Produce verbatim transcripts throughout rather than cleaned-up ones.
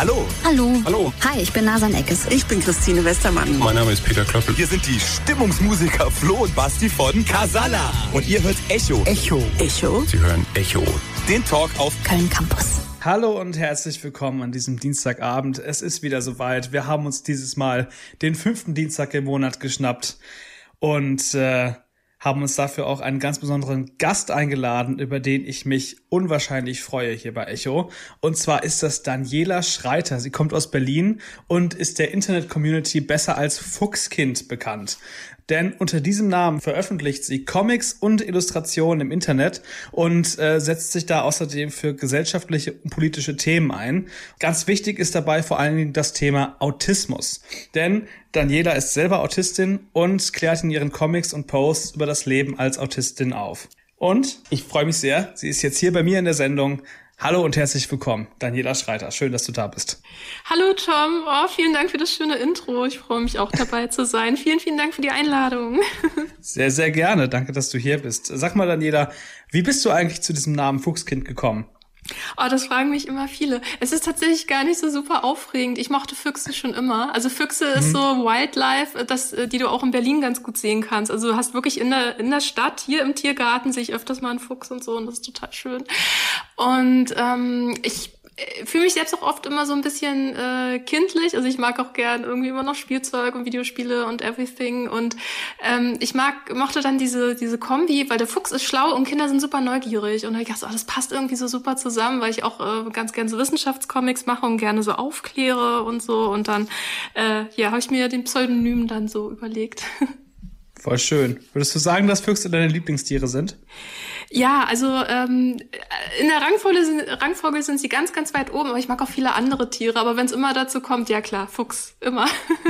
Hallo. Hallo. Hallo. Hi, ich bin Nasan Eckes. Ich bin Christine Westermann. Mein Name ist Peter Klöppel. Wir sind die Stimmungsmusiker Flo und Basti von Casala. Und ihr hört Echo. Echo. Echo. Sie hören Echo. Den Talk auf Köln Campus. Hallo und herzlich willkommen an diesem Dienstagabend. Es ist wieder soweit. Wir haben uns dieses Mal den fünften Dienstag im Monat geschnappt und äh, haben uns dafür auch einen ganz besonderen Gast eingeladen, über den ich mich unwahrscheinlich freue hier bei Echo. Und zwar ist das Daniela Schreiter. Sie kommt aus Berlin und ist der Internet-Community besser als Fuchskind bekannt. Denn unter diesem Namen veröffentlicht sie Comics und Illustrationen im Internet und äh, setzt sich da außerdem für gesellschaftliche und politische Themen ein. Ganz wichtig ist dabei vor allen Dingen das Thema Autismus. Denn Daniela ist selber Autistin und klärt in ihren Comics und Posts über das Leben als Autistin auf. Und ich freue mich sehr, sie ist jetzt hier bei mir in der Sendung. Hallo und herzlich willkommen, Daniela Schreiter. Schön, dass du da bist. Hallo Tom, oh, vielen Dank für das schöne Intro. Ich freue mich auch dabei zu sein. Vielen, vielen Dank für die Einladung. Sehr, sehr gerne. Danke, dass du hier bist. Sag mal, Daniela, wie bist du eigentlich zu diesem Namen Fuchskind gekommen? Oh, das fragen mich immer viele. Es ist tatsächlich gar nicht so super aufregend. Ich mochte Füchse schon immer. Also Füchse mhm. ist so Wildlife, das, die du auch in Berlin ganz gut sehen kannst. Also du hast wirklich in der, in der Stadt, hier im Tiergarten, sehe ich öfters mal einen Fuchs und so und das ist total schön. Und ähm, ich fühle mich selbst auch oft immer so ein bisschen äh, kindlich. Also ich mag auch gern irgendwie immer noch Spielzeug und Videospiele und everything. Und ähm, ich mag mochte dann diese diese Kombi, weil der Fuchs ist schlau und Kinder sind super neugierig. Und ich dachte, oh, das passt irgendwie so super zusammen, weil ich auch äh, ganz gerne so Wissenschaftscomics mache und gerne so aufkläre und so. Und dann äh, ja, habe ich mir den Pseudonym dann so überlegt. Voll schön. Würdest du sagen, dass Füchse deine Lieblingstiere sind? Ja, also ähm, in der Rangfolge sind, Rangfolge sind sie ganz, ganz weit oben, aber ich mag auch viele andere Tiere. Aber wenn es immer dazu kommt, ja klar, Fuchs, immer.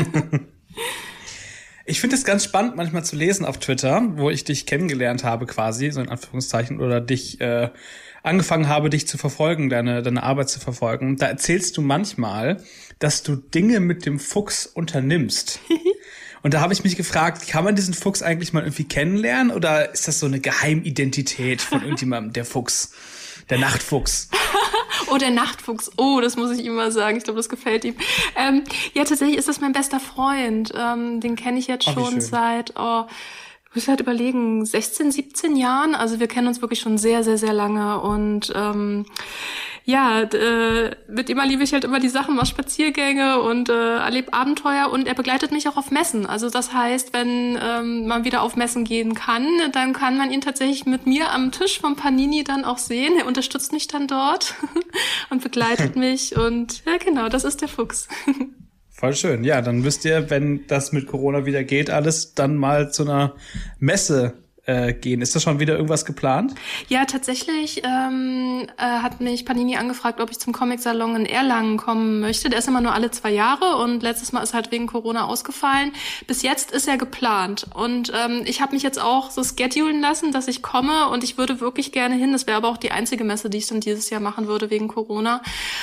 Ich finde es ganz spannend, manchmal zu lesen auf Twitter, wo ich dich kennengelernt habe quasi, so in Anführungszeichen, oder dich äh, angefangen habe, dich zu verfolgen, deine deine Arbeit zu verfolgen. Da erzählst du manchmal, dass du Dinge mit dem Fuchs unternimmst. Und da habe ich mich gefragt, kann man diesen Fuchs eigentlich mal irgendwie kennenlernen oder ist das so eine Geheimidentität von irgendjemandem, der Fuchs, der Nachtfuchs? Oh, der Nachtfuchs. Oh, das muss ich ihm mal sagen. Ich glaube, das gefällt ihm. Ähm, ja, tatsächlich ist das mein bester Freund. Ähm, den kenne ich jetzt schon seit, oh, ich muss halt überlegen, sechzehn, siebzehn Jahren. Also wir kennen uns wirklich schon sehr, sehr, sehr lange und ähm, ja, äh, mit ihm erlebe ich halt immer die Sachen, mache Spaziergänge und äh, erlebe Abenteuer und er begleitet mich auch auf Messen. Also das heißt, wenn ähm, man wieder auf Messen gehen kann, dann kann man ihn tatsächlich mit mir am Tisch vom Panini dann auch sehen. Er unterstützt mich dann dort und begleitet mich und ja genau, das ist der Fuchs. Voll schön. Ja, dann wisst ihr, wenn das mit Corona wieder geht, alles dann mal zu einer Messe Äh, gehen. Ist da schon wieder irgendwas geplant? Ja, tatsächlich ähm, äh, hat mich Panini angefragt, ob ich zum Comic-Salon in Erlangen kommen möchte. Der ist immer nur alle zwei Jahre und letztes Mal ist halt wegen Corona ausgefallen. Bis jetzt ist er geplant und ähm, ich habe mich jetzt auch so schedulen lassen, dass ich komme und ich würde wirklich gerne hin. Das wäre aber auch die einzige Messe, die ich dann dieses Jahr machen würde wegen Corona.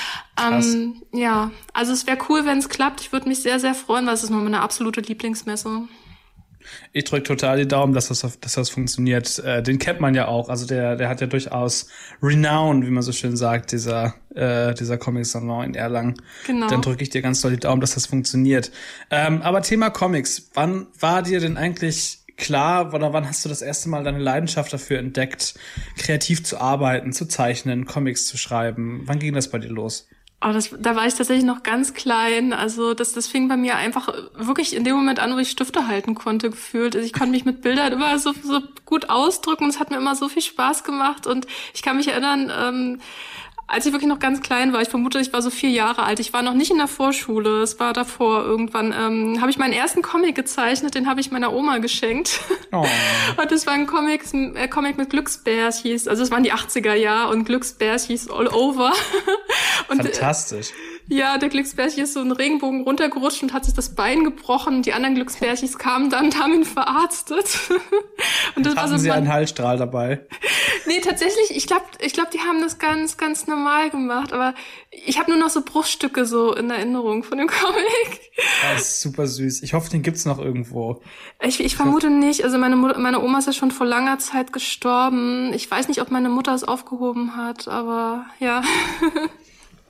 Ähm, ja, also es wäre cool, wenn es klappt. Ich würde mich sehr, sehr freuen, weil es ist nur meine absolute Lieblingsmesse. Ich drücke total die Daumen, dass das, dass das funktioniert. Äh, den kennt man ja auch. Also der, der hat ja durchaus Renown, wie man so schön sagt, dieser, äh, dieser Comic-Salon in Erlangen. Genau. Dann drücke ich dir ganz doll die Daumen, dass das funktioniert. Ähm, aber Thema Comics. Wann war dir denn eigentlich klar, oder wann hast du das erste Mal deine Leidenschaft dafür entdeckt, kreativ zu arbeiten, zu zeichnen, Comics zu schreiben? Wann ging das bei dir los? Oh, das, da war ich tatsächlich noch ganz klein. Also das, das fing bei mir einfach wirklich in dem Moment an, wo ich Stifte halten konnte, gefühlt. Also ich konnte mich mit Bildern immer so, so gut ausdrücken und es hat mir immer so viel Spaß gemacht. Und ich kann mich erinnern, ähm, als ich wirklich noch ganz klein war, ich vermute, ich war so vier Jahre alt, ich war noch nicht in der Vorschule, es war davor irgendwann, ähm, habe ich meinen ersten Comic gezeichnet, den habe ich meiner Oma geschenkt. Oh. Und das war ein Comic, äh, Comic mit Glücksbärs hieß, also es waren die achtziger Jahre und Glücksbärs hieß All Over. Und, fantastisch. Äh, ja, der Glücksbärchen ist so einen Regenbogen runtergerutscht und hat sich das Bein gebrochen. Die anderen Glücksbärchis kamen dann und haben ihn verarztet. Und das Hatten war so Sie mein... einen Heilstrahl dabei? Nee, tatsächlich, ich glaube, ich glaub, die haben das ganz, ganz normal gemacht. Aber ich habe nur noch so Bruchstücke so in Erinnerung von dem Comic. Das ist super süß. Ich hoffe, den gibt's noch irgendwo. Ich, ich vermute nicht. Also meine Mutter, meine Oma ist ja schon vor langer Zeit gestorben. Ich weiß nicht, ob meine Mutter es aufgehoben hat, aber ja.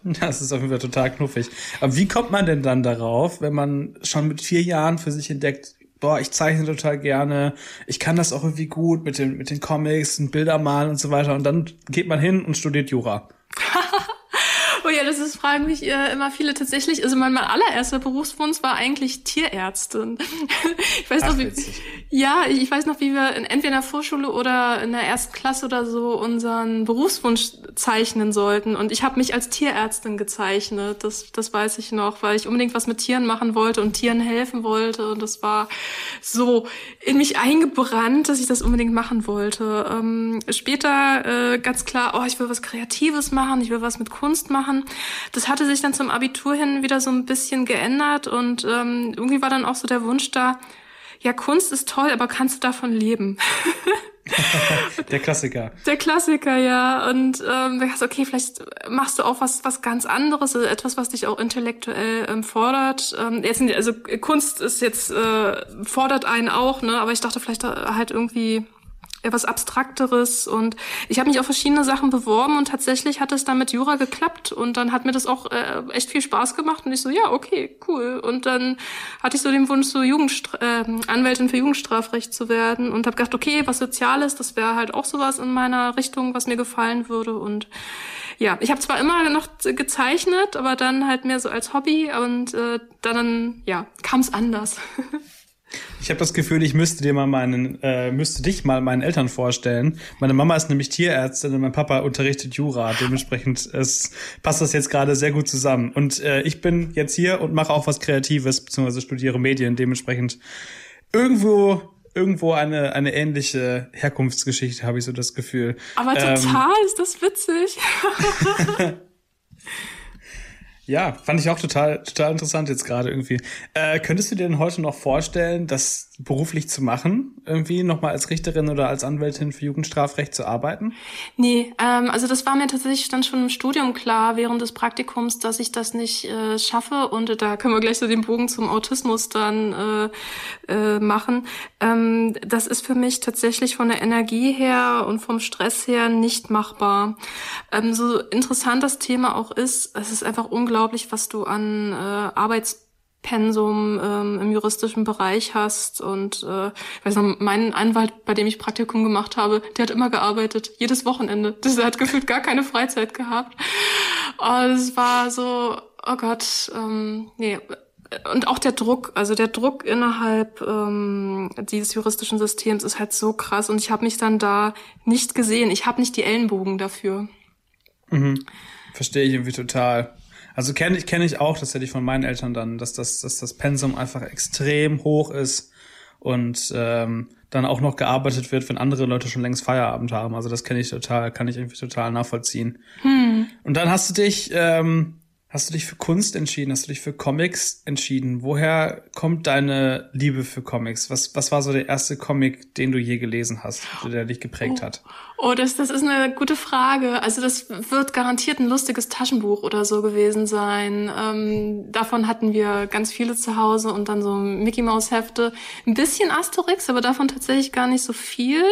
Das ist auf jeden Fall total knuffig. Aber wie kommt man denn dann darauf, wenn man schon mit vier Jahren für sich entdeckt, boah, ich zeichne total gerne, ich kann das auch irgendwie gut mit den, mit den Comics und Bilder malen und so weiter und dann geht man hin und studiert Jura? Oh ja, das ist, fragen mich äh, immer viele tatsächlich. Also mein, mein allererster Berufswunsch war eigentlich Tierärztin. Ich weiß Ach, noch, wie, witzig. ja, ich weiß noch, wie wir in, entweder in der Vorschule oder in der ersten Klasse oder so unseren Berufswunsch zeichnen sollten. Und ich habe mich als Tierärztin gezeichnet. Das, das weiß ich noch, weil ich unbedingt was mit Tieren machen wollte und Tieren helfen wollte. Und das war so in mich eingebrannt, dass ich das unbedingt machen wollte. Ähm, später äh, ganz klar, oh, ich will was Kreatives machen, ich will was mit Kunst machen. Das hatte sich dann zum Abitur hin wieder so ein bisschen geändert und ähm, irgendwie war dann auch so der Wunsch da, ja, Kunst ist toll, aber kannst du davon leben? Der Klassiker. Der Klassiker, ja. Und ähm, da dachte, okay, vielleicht machst du auch was was ganz anderes, also etwas, was dich auch intellektuell ähm, fordert. Ähm, jetzt, also Kunst ist jetzt äh, fordert einen auch, ne? Aber ich dachte vielleicht halt irgendwie etwas Abstrakteres und ich habe mich auf verschiedene Sachen beworben und tatsächlich hat es dann mit Jura geklappt und dann hat mir das auch äh, echt viel Spaß gemacht und ich so, ja, okay, cool. Und dann hatte ich so den Wunsch, so Jugendstra- äh, Anwältin für Jugendstrafrecht zu werden und habe gedacht, okay, was Soziales, das wäre halt auch sowas in meiner Richtung, was mir gefallen würde und ja, ich habe zwar immer noch gezeichnet, aber dann halt mehr so als Hobby und äh, dann, ja, kam es anders. Ich habe das Gefühl, ich müsste dir mal meinen, äh, müsste dich mal meinen Eltern vorstellen. Meine Mama ist nämlich Tierärztin und mein Papa unterrichtet Jura. Dementsprechend es, passt das jetzt gerade sehr gut zusammen. Und äh, ich bin jetzt hier und mache auch was Kreatives, beziehungsweise studiere Medien. Dementsprechend irgendwo, irgendwo eine eine ähnliche Herkunftsgeschichte, habe ich so das Gefühl. Aber total, ähm, ist das witzig. Ja, fand ich auch total total interessant jetzt gerade irgendwie. Äh, könntest du dir denn heute noch vorstellen, das beruflich zu machen? Irgendwie nochmal als Richterin oder als Anwältin für Jugendstrafrecht zu arbeiten? Nee, ähm, also das war mir tatsächlich dann schon im Studium klar, während des Praktikums, dass ich das nicht äh, schaffe. Und äh, da können wir gleich so den Bogen zum Autismus dann äh, äh, machen. Ähm, das ist für mich tatsächlich von der Energie her und vom Stress her nicht machbar. Ähm, so interessant das Thema auch ist, es ist einfach unglaublich, was du an äh, Arbeitspensum ähm, im juristischen Bereich hast und äh, ich weiß noch, mein Anwalt, bei dem ich Praktikum gemacht habe, der hat immer gearbeitet, jedes Wochenende. Das, der hat gefühlt gar keine Freizeit gehabt. Und es war so, oh Gott, ähm, nee. Und auch der Druck, also der Druck innerhalb ähm, dieses juristischen Systems ist halt so krass und ich habe mich dann da nicht gesehen. Ich habe nicht die Ellenbogen dafür. Mhm. Verstehe ich irgendwie total. Also kenne ich kenne ich auch, das hätte ich von meinen Eltern dann, dass das dass das Pensum einfach extrem hoch ist und ähm, dann auch noch gearbeitet wird, wenn andere Leute schon längst Feierabend haben. Also das kenne ich total, kann ich irgendwie total nachvollziehen. Hm. Und dann hast du dich ähm, hast du dich für Kunst entschieden, hast du dich für Comics entschieden. Woher kommt deine Liebe für Comics? Was was war so der erste Comic, den du je gelesen hast, der dich geprägt oh. hat? Oh, das, das ist eine gute Frage. Also das wird garantiert ein lustiges Taschenbuch oder so gewesen sein. Ähm, davon hatten wir ganz viele zu Hause und dann so Mickey-Maus-Hefte. Ein bisschen Asterix, aber davon tatsächlich gar nicht so viel.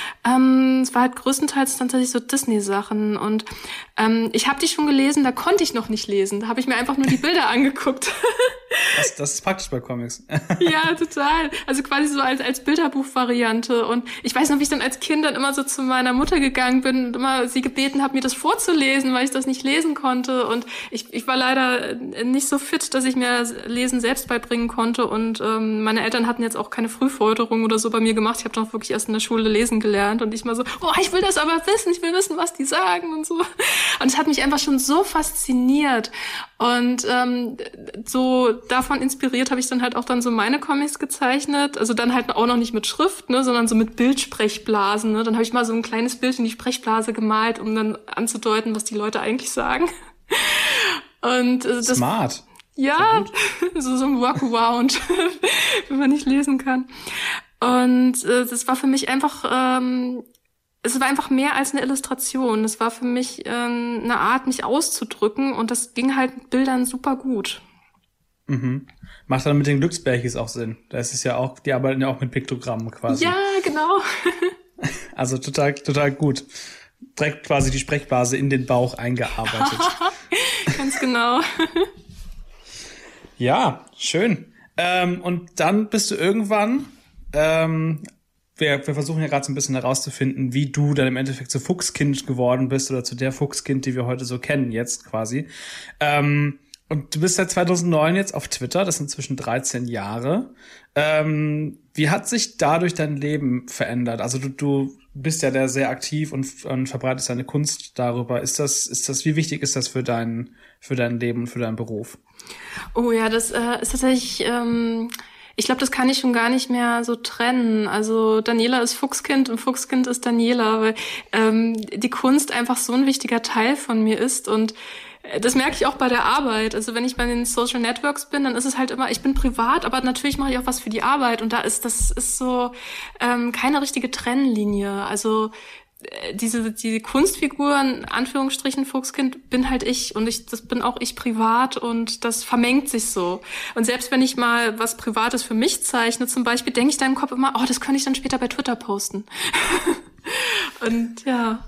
Ähm, es war halt größtenteils dann tatsächlich so Disney-Sachen. Und ähm, ich habe die schon gelesen, da konnte ich noch nicht lesen. Da habe ich mir einfach nur die Bilder angeguckt. Das, das ist praktisch bei Comics. Ja, total. Also quasi so als, als Bilderbuch-Variante. Und ich weiß noch, wie ich dann als Kind dann immer so zu meiner Mutter gegangen bin und immer sie gebeten habe, mir das vorzulesen, weil ich das nicht lesen konnte. Und ich, ich war leider nicht so fit, dass ich mir Lesen selbst beibringen konnte. Und ähm, meine Eltern hatten jetzt auch keine Frühförderung oder so bei mir gemacht. Ich habe dann wirklich erst in der Schule lesen gelernt. Und ich mal so, oh, ich will das aber wissen. Ich will wissen, was die sagen und so. Und es hat mich einfach schon so fasziniert. Und ähm, so davon inspiriert habe ich dann halt auch dann so meine Comics gezeichnet. Also dann halt auch noch nicht mit Schrift, ne, sondern so mit Bildsprechblasen. Ne. Dann habe ich mal so ein kleines Bild in die Sprechblase gemalt, um dann anzudeuten, was die Leute eigentlich sagen. Und äh, das, Smart. Ja, so, so ein Workaround, wenn man nicht lesen kann. Und äh, das war für mich einfach... Ähm, Es war einfach mehr als eine Illustration. Es war für mich ähm, eine Art, mich auszudrücken und das ging halt mit Bildern super gut. Mhm. Macht dann mit den Glücksbärchis auch Sinn. Da ist es ja auch, die arbeiten ja auch mit Piktogrammen quasi. Ja, genau. Also total, total gut. Direkt quasi die Sprechblase in den Bauch eingearbeitet. Ganz genau. Ja, schön. Ähm, und dann bist du irgendwann, ähm, wir, wir versuchen ja gerade so ein bisschen herauszufinden, wie du dann im Endeffekt zu Fuchskind geworden bist oder zu der Fuchskind, die wir heute so kennen jetzt quasi. Ähm, und du bist seit zweitausendneun jetzt auf Twitter, das sind inzwischen dreizehn Jahre. Ähm, wie hat sich dadurch dein Leben verändert? Also du, du bist ja da sehr aktiv und, und verbreitest deine Kunst darüber. Ist das, ist das, wie wichtig ist das für dein, für dein Leben und für deinen Beruf? Oh ja, das äh, ist tatsächlich, ähm, ich glaube, das kann ich schon gar nicht mehr so trennen. Also Daniela ist Fuchskind und Fuchskind ist Daniela, weil ähm, die Kunst einfach so ein wichtiger Teil von mir ist und das merke ich auch bei der Arbeit. Also wenn ich bei den Social Networks bin, dann ist es halt immer, ich bin privat, aber natürlich mache ich auch was für die Arbeit. Und da ist, das ist so ähm, keine richtige Trennlinie. Also äh, diese die Kunstfiguren, Anführungsstrichen Fuchskind, bin halt ich. Und ich das bin auch ich privat und das vermengt sich so. Und selbst wenn ich mal was Privates für mich zeichne zum Beispiel, denke ich da im Kopf immer, oh, das könnte ich dann später bei Twitter posten. Und ja...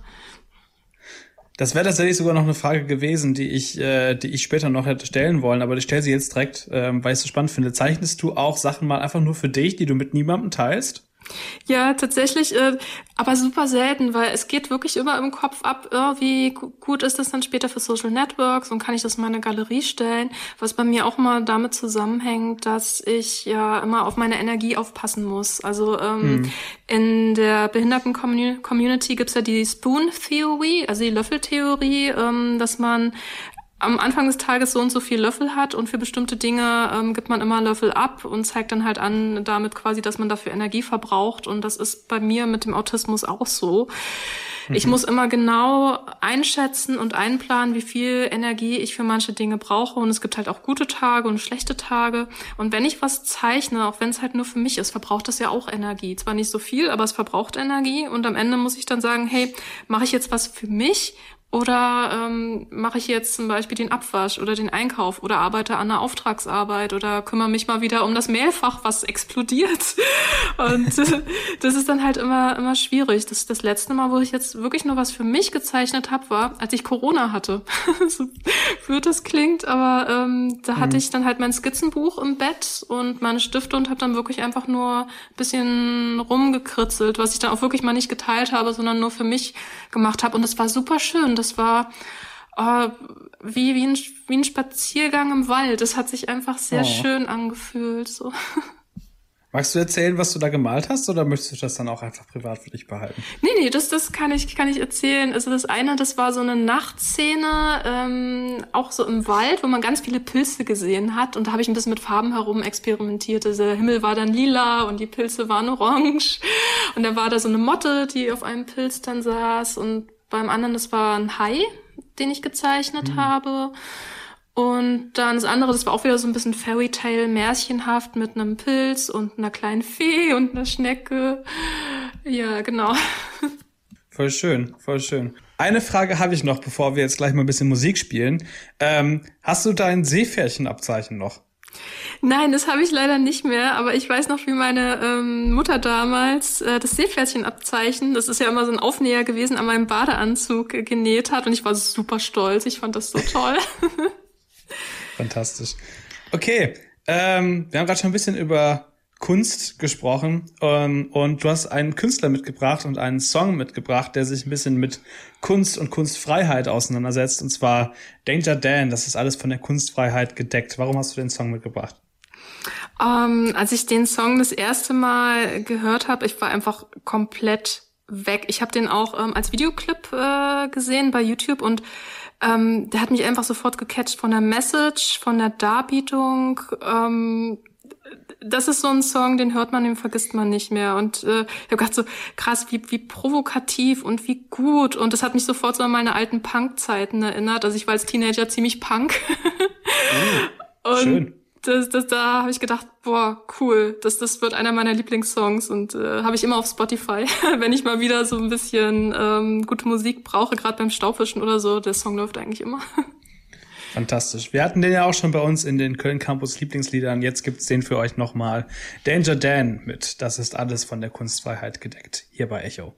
Das wäre tatsächlich sogar noch eine Frage gewesen, die ich, äh, die ich später noch hätte stellen wollen, aber ich stelle sie jetzt direkt, ähm, weil ich es so spannend finde. Zeichnest du auch Sachen mal einfach nur für dich, die du mit niemandem teilst? Ja, tatsächlich, äh, aber super selten, weil es geht wirklich immer im Kopf ab, äh, wie gut ist das dann später für Social Networks und kann ich das in meine Galerie stellen, was bei mir auch mal damit zusammenhängt, dass ich ja immer auf meine Energie aufpassen muss. Also ähm, hm. in der Behinderten-Community gibt's ja die Spoon-Theory, also die Löffeltheorie, ähm, dass man am Anfang des Tages so und so viel Löffel hat und für bestimmte Dinge ähm, gibt man immer Löffel ab und zeigt dann halt an, damit quasi, dass man dafür Energie verbraucht. Und das ist bei mir mit dem Autismus auch so. Mhm. Ich muss immer genau einschätzen und einplanen, wie viel Energie ich für manche Dinge brauche. Und es gibt halt auch gute Tage und schlechte Tage. Und wenn ich was zeichne, auch wenn es halt nur für mich ist, verbraucht das ja auch Energie. Zwar nicht so viel, aber es verbraucht Energie. Und am Ende muss ich dann sagen, hey, mache ich jetzt was für mich? Oder ähm, mache ich jetzt zum Beispiel den Abwasch oder den Einkauf oder arbeite an einer Auftragsarbeit oder kümmere mich mal wieder um das Mailfach, was explodiert. Und äh, das ist dann halt immer immer schwierig. Das, das letzte Mal, wo ich jetzt wirklich nur was für mich gezeichnet habe, war, als ich Corona hatte. So blöd das klingt, aber ähm, da hatte mhm. ich dann halt mein Skizzenbuch im Bett und meine Stifte und habe dann wirklich einfach nur ein bisschen rumgekritzelt, was ich dann auch wirklich mal nicht geteilt habe, sondern nur für mich gemacht habe. Und das war super schön. Das war äh, wie, wie, ein, wie ein Spaziergang im Wald. Das hat sich einfach sehr oh. schön angefühlt. So. Magst du erzählen, was du da gemalt hast, oder möchtest du das dann auch einfach privat für dich behalten? Nee, nee, das, das kann ich, kann ich erzählen. Also das eine, das war so eine Nachtszene, ähm, auch so im Wald, wo man ganz viele Pilze gesehen hat. Und da habe ich ein bisschen mit Farben herum experimentiert. Also der Himmel war dann lila und die Pilze waren orange. Und da war da so eine Motte, die auf einem Pilz dann saß. Und beim anderen, das war ein Hai, den ich gezeichnet mhm. habe. Und dann das andere, das war auch wieder so ein bisschen Fairytale, märchenhaft mit einem Pilz und einer kleinen Fee und einer Schnecke. Ja, genau. Voll schön, voll schön. Eine Frage habe ich noch, bevor wir jetzt gleich mal ein bisschen Musik spielen. Ähm, hast du dein Seepferdchenabzeichen noch? Nein, das habe ich leider nicht mehr, aber ich weiß noch, wie meine ähm, Mutter damals äh, das Seepferdchenabzeichen, das ist ja immer so ein Aufnäher gewesen, an meinem Badeanzug äh, genäht hat und ich war super stolz. Ich fand das so toll. Fantastisch. Okay, ähm, wir haben gerade schon ein bisschen über Kunst gesprochen ähm, und du hast einen Künstler mitgebracht und einen Song mitgebracht, der sich ein bisschen mit Kunst und Kunstfreiheit auseinandersetzt, und zwar Danger Dan. Das ist alles von der Kunstfreiheit gedeckt. Warum hast du den Song mitgebracht? Um, als ich den Song das erste Mal gehört habe, ich war einfach komplett weg. Ich habe den auch ähm, als Videoclip äh, gesehen bei YouTube und ähm, der hat mich einfach sofort gecatcht von der Message, von der Darbietung. Ähm, das ist so ein Song, den hört man, den vergisst man nicht mehr. Und äh, ich habe gedacht so, krass, wie wie provokativ und wie gut. Und das hat mich sofort so an meine alten Punk-Zeiten erinnert. Also ich war als Teenager ziemlich Punk. Oh, und schön. Das, das, da habe ich gedacht, boah, cool, das, das wird einer meiner Lieblingssongs und äh, habe ich immer auf Spotify, wenn ich mal wieder so ein bisschen ähm, gute Musik brauche, gerade beim Staubwischen oder so, der Song läuft eigentlich immer. Fantastisch. Wir hatten den ja auch schon bei uns in den Köln Campus Lieblingsliedern, jetzt gibt's den für euch nochmal. Danger Dan mit Das ist alles von der Kunstfreiheit gedeckt, hier bei Echo.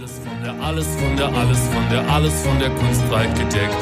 Alles von der, alles von der, alles von der, alles von der Kunstfreiheit gedeckt.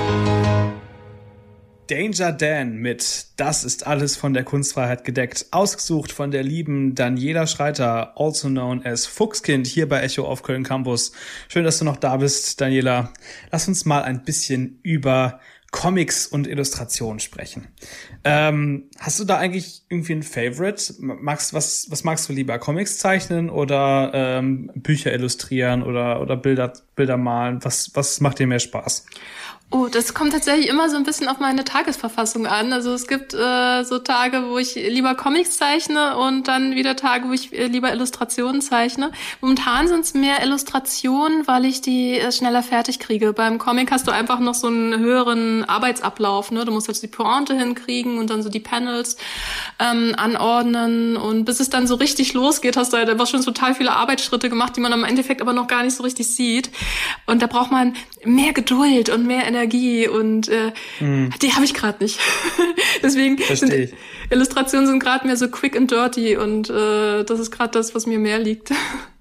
Danger Dan mit Das ist alles von der Kunstfreiheit gedeckt. Ausgesucht von der lieben Daniela Schreiter, also known as Fuchskind, hier bei Echo auf Köln Campus. Schön, dass du noch da bist, Daniela. Lass uns mal ein bisschen über Comics und Illustrationen sprechen. Ähm, hast du da eigentlich irgendwie ein Favorite? Magst, was, was magst du lieber? Comics zeichnen oder ähm, Bücher illustrieren oder, oder Bilder, Bilder malen? Was, was macht dir mehr Spaß? Oh, das kommt tatsächlich immer so ein bisschen auf meine Tagesverfassung an. Also es gibt äh, so Tage, wo ich lieber Comics zeichne und dann wieder Tage, wo ich äh, lieber Illustrationen zeichne. Momentan sind es mehr Illustrationen, weil ich die äh, schneller fertig kriege. Beim Comic hast du einfach noch so einen höheren Arbeitsablauf, ne? Du musst jetzt die Pointe hinkriegen und dann so die Panels ähm, anordnen. Und bis es dann so richtig losgeht, hast du halt einfach schon total viele Arbeitsschritte gemacht, die man im Endeffekt aber noch gar nicht so richtig sieht. Und da braucht man mehr Geduld und mehr Energie. Energie und äh, mm. die habe ich gerade nicht. Deswegen sind ich. Illustrationen sind gerade mehr so quick and dirty und äh, das ist gerade das, was mir mehr liegt.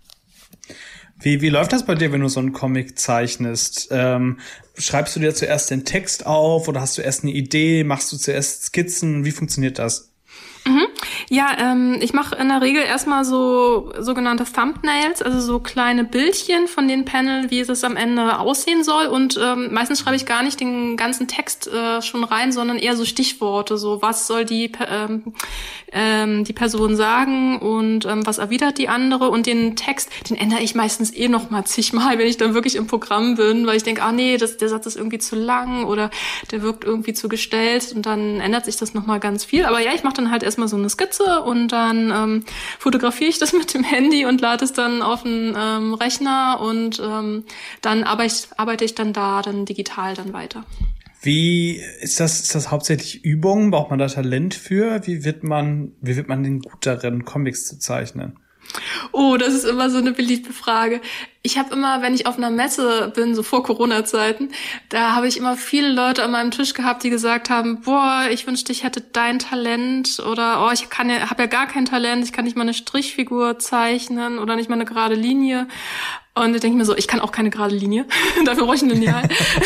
Wie, wie läuft das bei dir, wenn du so einen Comic zeichnest? Ähm, schreibst du dir zuerst den Text auf oder hast du erst eine Idee? Machst du zuerst Skizzen? Wie funktioniert das? Mhm. Ja, ähm, ich mache in der Regel erstmal so sogenannte Thumbnails, also so kleine Bildchen von den Panel, wie es am Ende aussehen soll. Und ähm, meistens schreibe ich gar nicht den ganzen Text äh, schon rein, sondern eher so Stichworte, so was soll die ähm, ähm, die Person sagen und ähm, was erwidert die andere. Und den Text, den ändere ich meistens eh noch mal zigmal, wenn ich dann wirklich im Programm bin, weil ich denke, ah nee, das, der Satz ist irgendwie zu lang oder der wirkt irgendwie zu gestellt und dann ändert sich das noch mal ganz viel. Aber ja, ich mache dann halt erstmal so eine Skizze und dann ähm, fotografiere ich das mit dem Handy und lade es dann auf den ähm, Rechner und ähm, dann arbeite ich, arbeite ich dann da dann digital dann weiter. Wie ist das, ist das hauptsächlich Übung? Braucht man da Talent für? Wie wird man, wie wird man denn gut darin, Comics zu zeichnen? Oh, das ist immer so eine beliebte Frage. Ich habe immer, wenn ich auf einer Messe bin, so vor Corona-Zeiten, da habe ich immer viele Leute an meinem Tisch gehabt, die gesagt haben, boah, ich wünschte, ich hätte dein Talent oder oh, ich kann ja, habe ja gar kein Talent, ich kann nicht mal eine Strichfigur zeichnen oder nicht mal eine gerade Linie. Und da denke ich mir so, ich kann auch keine gerade Linie, dafür brauche ich ein Lineal.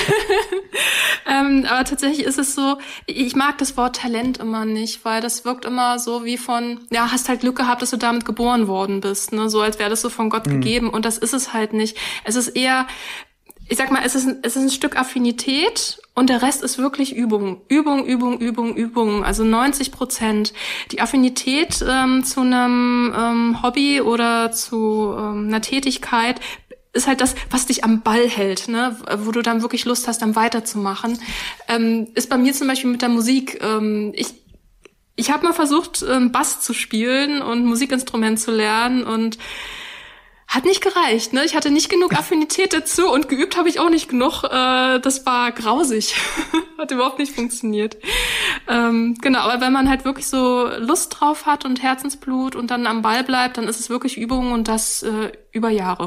ähm, aber tatsächlich ist es so, ich mag das Wort Talent immer nicht, weil das wirkt immer so wie von, ja, hast halt Glück gehabt, dass du damit geboren worden bist, ne, so als wäre das so von Gott mhm. gegeben. Und das ist es halt nicht. Es ist eher, ich sag mal, es ist ein, es ist ein Stück Affinität und der Rest ist wirklich Übung. Übung, Übung, Übung, Übung. Also neunzig Prozent. Die Affinität ähm, zu einem ähm, Hobby oder zu ähm, einer Tätigkeit ist halt das, was dich am Ball hält, ne, wo du dann wirklich Lust hast, dann weiterzumachen. Ähm, ist bei mir zum Beispiel mit der Musik. Ähm, ich ich habe mal versucht, ähm, Bass zu spielen und Musikinstrument zu lernen und hat nicht gereicht, ne? Ich hatte nicht genug Affinität dazu und geübt habe ich auch nicht genug. Äh, das war grausig. Hat überhaupt nicht funktioniert. Ähm, genau, aber wenn man halt wirklich so Lust drauf hat und Herzensblut und dann am Ball bleibt, dann ist es wirklich Übung und das äh, über Jahre.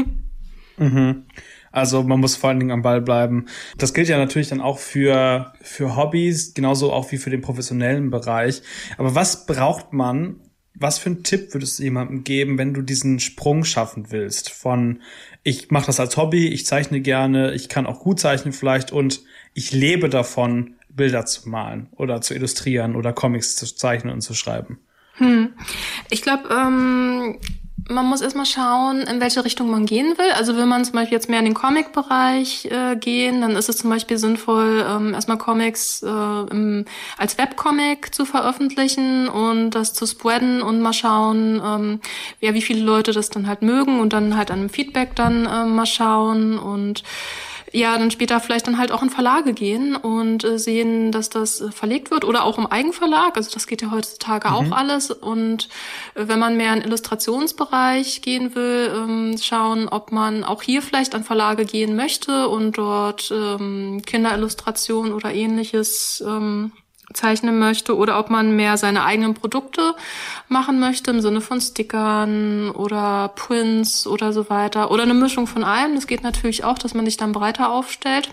Mhm. Also man muss vor allen Dingen am Ball bleiben. Das gilt ja natürlich dann auch für für Hobbys, genauso auch wie für den professionellen Bereich. Aber was braucht man? Was für einen Tipp würdest du jemandem geben, wenn du diesen Sprung schaffen willst? Von ich mache das als Hobby, ich zeichne gerne, ich kann auch gut zeichnen vielleicht und ich lebe davon, Bilder zu malen oder zu illustrieren oder Comics zu zeichnen und zu schreiben. Hm. Ich glaube, ähm, man muss erstmal schauen, in welche Richtung man gehen will. Also will man zum Beispiel jetzt mehr in den Comic-Bereich äh, gehen, dann ist es zum Beispiel sinnvoll, ähm, erstmal Comics äh, im, als Webcomic zu veröffentlichen und das zu spreaden und mal schauen, ähm, ja, wie viele Leute das dann halt mögen und dann halt an dem Feedback dann äh, mal schauen und ja, dann später vielleicht dann halt auch in Verlage gehen und äh, sehen, dass das äh, verlegt wird oder auch im Eigenverlag. Also das geht ja heutzutage mhm. auch alles. Und äh, wenn man mehr in den Illustrationsbereich gehen will, ähm, schauen, ob man auch hier vielleicht an Verlage gehen möchte und dort ähm, Kinderillustrationen oder ähnliches ähm, zeichnen möchte oder ob man mehr seine eigenen Produkte machen möchte im Sinne von Stickern oder Prints oder so weiter oder eine Mischung von allem. Das geht natürlich auch, dass man sich dann breiter aufstellt.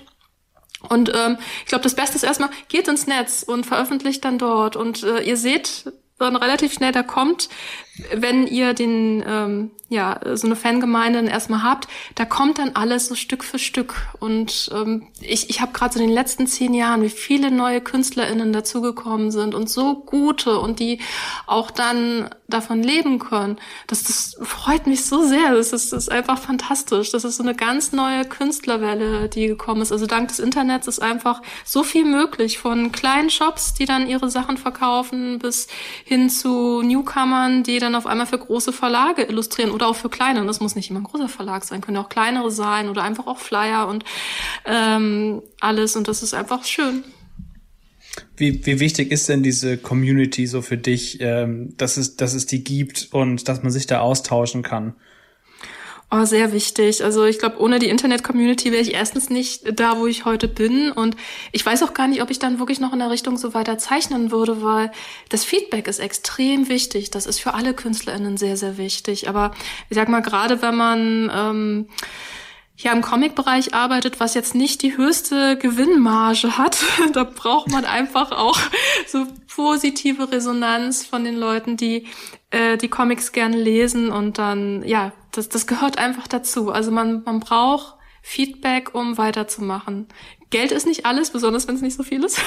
Und ähm, ich glaube, das Beste ist erstmal, geht ins Netz und veröffentlicht dann dort. Und äh, ihr seht, dann relativ schnell da kommt, wenn ihr den ähm, ja so eine Fangemeinde dann erstmal habt, da kommt dann alles so Stück für Stück. Und ähm, ich ich habe gerade so in den letzten zehn Jahren, wie viele neue KünstlerInnen dazugekommen sind und so gute und die auch dann davon leben können. Das, das freut mich so sehr. Das ist, das ist einfach fantastisch. Das ist so eine ganz neue Künstlerwelle, die gekommen ist. Also dank des Internets ist einfach so viel möglich. Von kleinen Shops, die dann ihre Sachen verkaufen, bis hin zu Newcomern, die dann auf einmal für große Verlage illustrieren oder auch für kleine. Und das muss nicht immer ein großer Verlag sein, können ja auch kleinere sein oder einfach auch Flyer und ähm, alles. Und das ist einfach schön. Wie, wie wichtig ist denn diese Community so für dich, ähm, dass es, dass es die gibt und dass man sich da austauschen kann? Oh, sehr wichtig. Also ich glaube, ohne die Internet-Community wäre ich erstens nicht da, wo ich heute bin. Und ich weiß auch gar nicht, ob ich dann wirklich noch in der Richtung so weiter zeichnen würde, weil das Feedback ist extrem wichtig. Das ist für alle KünstlerInnen sehr, sehr wichtig. Aber ich sag mal, gerade wenn man ähm, ja im Comic-Bereich arbeitet, was jetzt nicht die höchste Gewinnmarge hat, da braucht man einfach auch so positive Resonanz von den Leuten, die äh, die Comics gerne lesen und dann, ja, das das gehört einfach dazu. Also man man braucht Feedback, um weiterzumachen. Geld ist nicht alles, besonders wenn es nicht so viel ist.